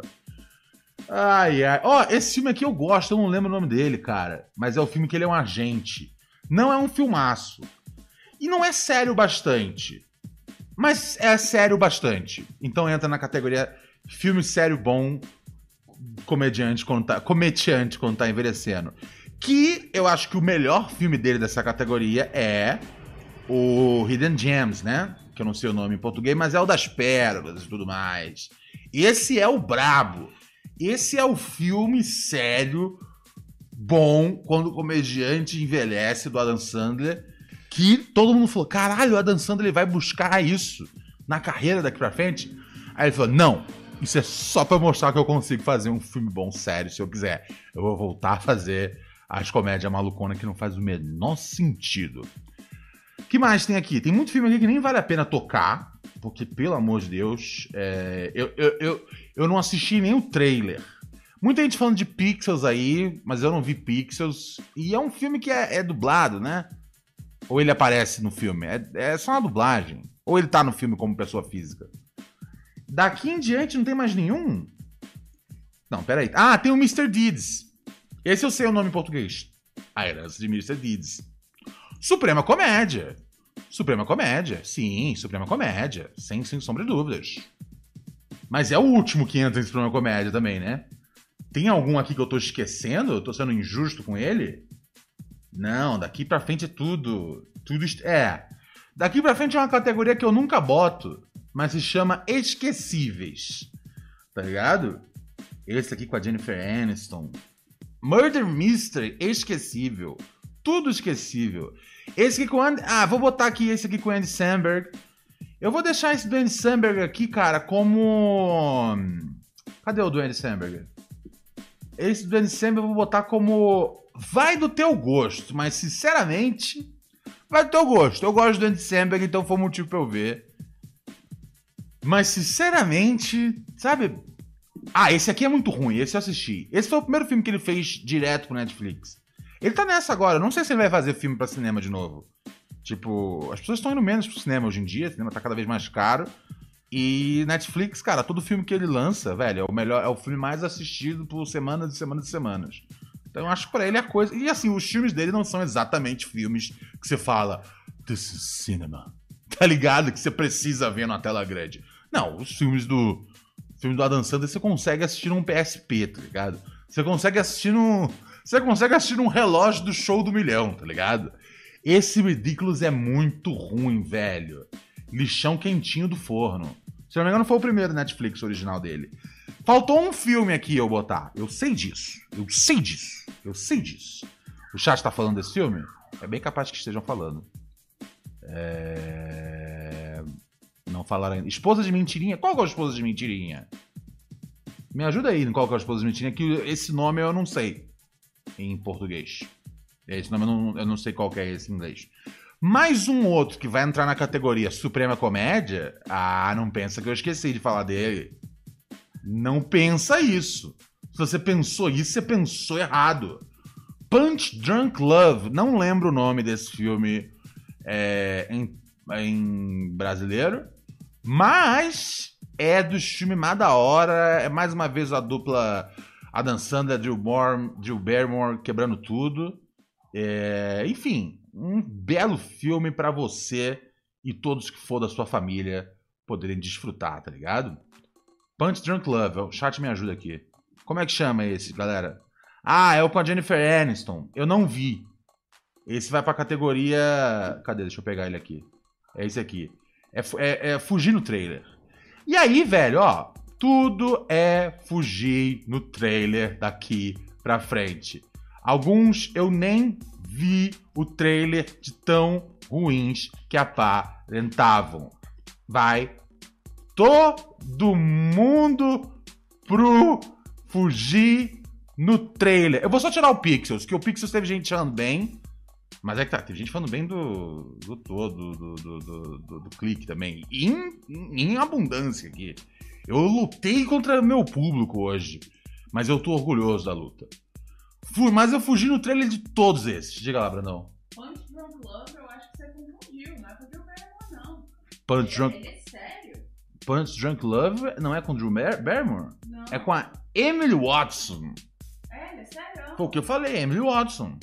Ai, ai. Ó, oh, esse filme aqui eu gosto, eu não lembro o nome dele, cara. Mas é o filme que ele é um agente. Não é um filmaço. E não é sério bastante. Mas é sério bastante. Então entra na categoria filme sério bom, comediante quando tá, comediante quando tá envelhecendo. Que eu acho que o melhor filme dele dessa categoria é o Hidden Gems, né? Que eu não sei o nome em português, mas é o das pérolas e tudo mais. Esse é o brabo. Esse é o filme sério, bom, quando o comediante envelhece, do Adam Sandler, que todo mundo falou, caralho, o Adam Sandler ele vai buscar isso na carreira daqui pra frente. Aí ele falou, não, isso é só pra mostrar que eu consigo fazer um filme bom, sério, se eu quiser. Eu vou voltar a fazer as comédias maluconas que não faz o menor sentido. O que mais tem aqui? Tem muito filme aqui que nem vale a pena tocar, porque, pelo amor de Deus, é, eu, eu, eu, eu não assisti nem o trailer. Muita gente falando de Pixels aí, mas eu não vi Pixels. E é um filme que é, é dublado, né? Ou ele aparece no filme? É, é só uma dublagem. Ou ele tá no filme como pessoa física? Daqui em diante não tem mais nenhum? Não, peraí. Ah, tem o mister Deeds. Esse eu sei o nome em português. A Herança de mister Deeds. Suprema Comédia. Suprema Comédia. Sim, Suprema Comédia. Sem, sem sombra de dúvidas. Mas é o último que entra em Suprema Comédia também, né? Tem algum aqui que eu tô esquecendo? Eu tô sendo injusto com ele? Não, daqui pra frente é tudo... tudo est... É. Daqui pra frente é uma categoria que eu nunca boto, mas se chama Esquecíveis. Tá ligado? Esse aqui com a Jennifer Aniston. Murder Mystery, esquecível. Tudo esquecível. Esse aqui com... And... Ah, vou botar aqui esse aqui com o Andy Samberg. Eu vou deixar esse do Andy Samberg aqui, cara, como... Cadê o do Andy Samberg? Esse do Andy Samberg eu vou botar como... Vai do teu gosto, mas sinceramente... Vai do teu gosto. Eu gosto do Andy Samberg, então foi um motivo pra eu ver. Mas sinceramente, sabe... Ah, esse aqui é muito ruim, esse eu assisti. Esse foi o primeiro filme que ele fez direto pro Netflix. Ele tá nessa agora, não sei se ele vai fazer filme pra cinema de novo. Tipo, as pessoas estão indo menos pro cinema hoje em dia, o cinema tá cada vez mais caro. E Netflix, cara, todo filme que ele lança, velho, é o melhor, é o filme mais assistido por semanas e semanas e semanas. Então eu acho que pra ele é a coisa... E assim, os filmes dele não são exatamente filmes que você fala, this is cinema. Tá ligado? Que você precisa ver na tela grande. Não, os filmes do... filme do Adam Sandler você consegue assistir num P S P, tá ligado? Você consegue assistir num... Você consegue assistir num relógio do Show do Milhão, tá ligado? Esse Ridiculous é muito ruim, velho. Lixão quentinho do forno. Se não me engano, foi o primeiro Netflix original dele. Faltou um filme aqui eu botar. Eu sei disso. Eu sei disso. Eu sei disso. O chat tá falando desse filme? É bem capaz que estejam falando. É... Não falaram ainda. Esposa de Mentirinha? Qual que é a Esposa de Mentirinha? Me ajuda aí em qual que é a Esposa de Mentirinha, que esse nome eu não sei em português. Esse nome eu não, eu não sei qual que é esse em inglês. Mais um outro que vai entrar na categoria Suprema Comédia. Ah, não pensa que eu esqueci de falar dele. Não pensa isso. Se você pensou isso, você pensou errado. Punch Drunk Love. Não lembro o nome desse filme é, em, em brasileiro. Mas é dos filmes mais da hora. É mais uma vez a dupla Adam Sandler, Drew, Barrymore, Drew Barrymore quebrando tudo. É, enfim, um belo filme pra você e todos que for da sua família poderem desfrutar, tá ligado? Punch Drunk Love, o chat me ajuda aqui. Como é que chama esse, galera? Ah, é o com a Jennifer Aniston. Eu não vi. Esse vai pra categoria... Cadê? Deixa eu pegar ele aqui. É esse aqui. É, é, é fugir no trailer. E aí, velho, ó. Tudo é fugir no trailer daqui pra frente. Alguns eu nem vi o trailer de tão ruins que aparentavam. Vai todo mundo pro fugir no trailer. Eu vou só tirar o Pixels, que o Pixels teve gente falando bem. Mas é que tá, teve gente falando bem do do todo, do, do, do, do, do clique também. Em, em abundância aqui. Eu lutei contra meu público hoje. Mas eu tô orgulhoso da luta. Fui, mas eu fugi no trailer de todos esses. Diga lá, Brandão. Punch Drunk Love, eu acho que você confundiu. Não é com o Drew Barrymore, não. Punch ele, Drunk... ele é sério? Punch Drunk Love não é com Drew Barrymore? Não. É com a Emily Watson. É, ele é sério. Foi o que eu falei, Emily Watson.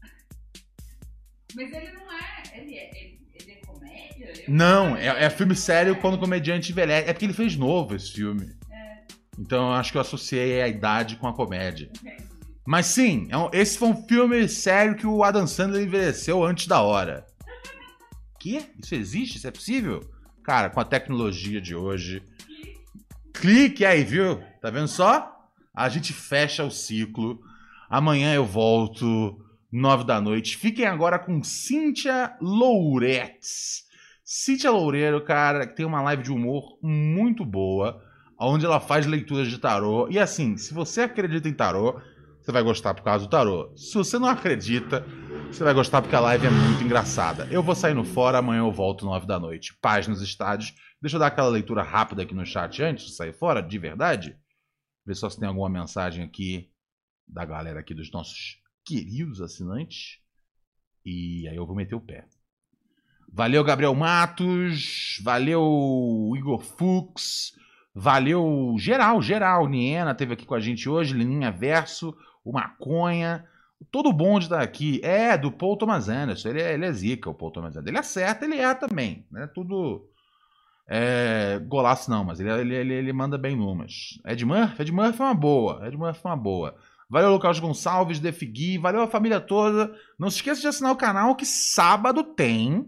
Mas ele não é... Ele é, ele, ele é comédia? Eu Não, é, é filme sério quando o comediante envelhece. É porque ele fez novo esse filme. É. Então eu acho que eu associei a idade com a comédia. Mas sim, é um, esse foi um filme sério que o Adam Sandler envelheceu antes da hora. Que? Isso existe? Isso é possível? Cara, com a tecnologia de hoje... Clique aí, viu? Tá vendo só? A gente fecha o ciclo. Amanhã eu volto... nove da noite. Fiquem agora com Cíntia Louretes. Cíntia Loureiro, cara, que tem uma live de humor muito boa, onde ela faz leituras de tarô. E assim, se você acredita em tarô, você vai gostar por causa do tarô. Se você não acredita, você vai gostar porque a live é muito engraçada. Eu vou saindo fora, amanhã eu volto nove da noite. Paz nos estádios. Deixa eu dar aquela leitura rápida aqui no chat antes de sair fora, de verdade. Ver só se tem alguma mensagem aqui da galera aqui, dos nossos queridos assinantes. E aí eu vou meter o pé. Valeu, Gabriel Matos. Valeu, Igor Fux. Valeu, geral, geral. Niena teve aqui com a gente hoje. Lininha Verso. O Maconha. Todo bom de estar aqui. É, do Paul Thomas Anderson. Ele é, ele é zica, o Paul Thomas Anderson. Ele acerta, ele é também. Não é tudo é, golaço não, mas ele, ele, ele, ele manda bem numas. Ed Murphy? Ed Murphy é uma boa. Ed Murphy é uma boa. Valeu, Lucas Gonçalves, Defigui, valeu a família toda. Não se esqueça de assinar o canal que sábado tem.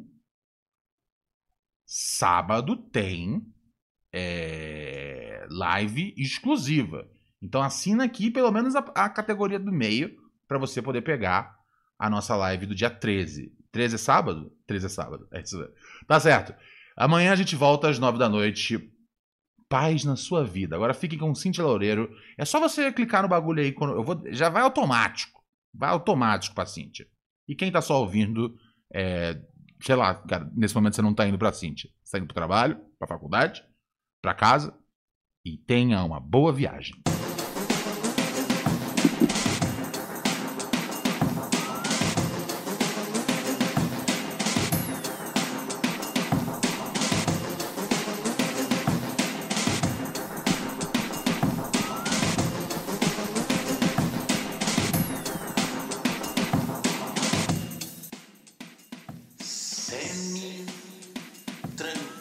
Sábado tem é, live exclusiva. Então assina aqui pelo menos a, a categoria do meio para você poder pegar a nossa live do dia treze. treze é sábado? treze é sábado. É isso. Tá certo. Amanhã a gente volta às nove da noite. Paz na sua vida. Agora fiquem com Cíntia Loureiro. É só você clicar no bagulho aí. Quando eu vou, já vai automático. Vai automático pra Cíntia. E quem tá só ouvindo, é, sei lá, cara, nesse momento você não tá indo pra Cíntia. Você tá indo pro trabalho, pra faculdade, pra casa. E tenha uma boa viagem. Semi-tranquilo.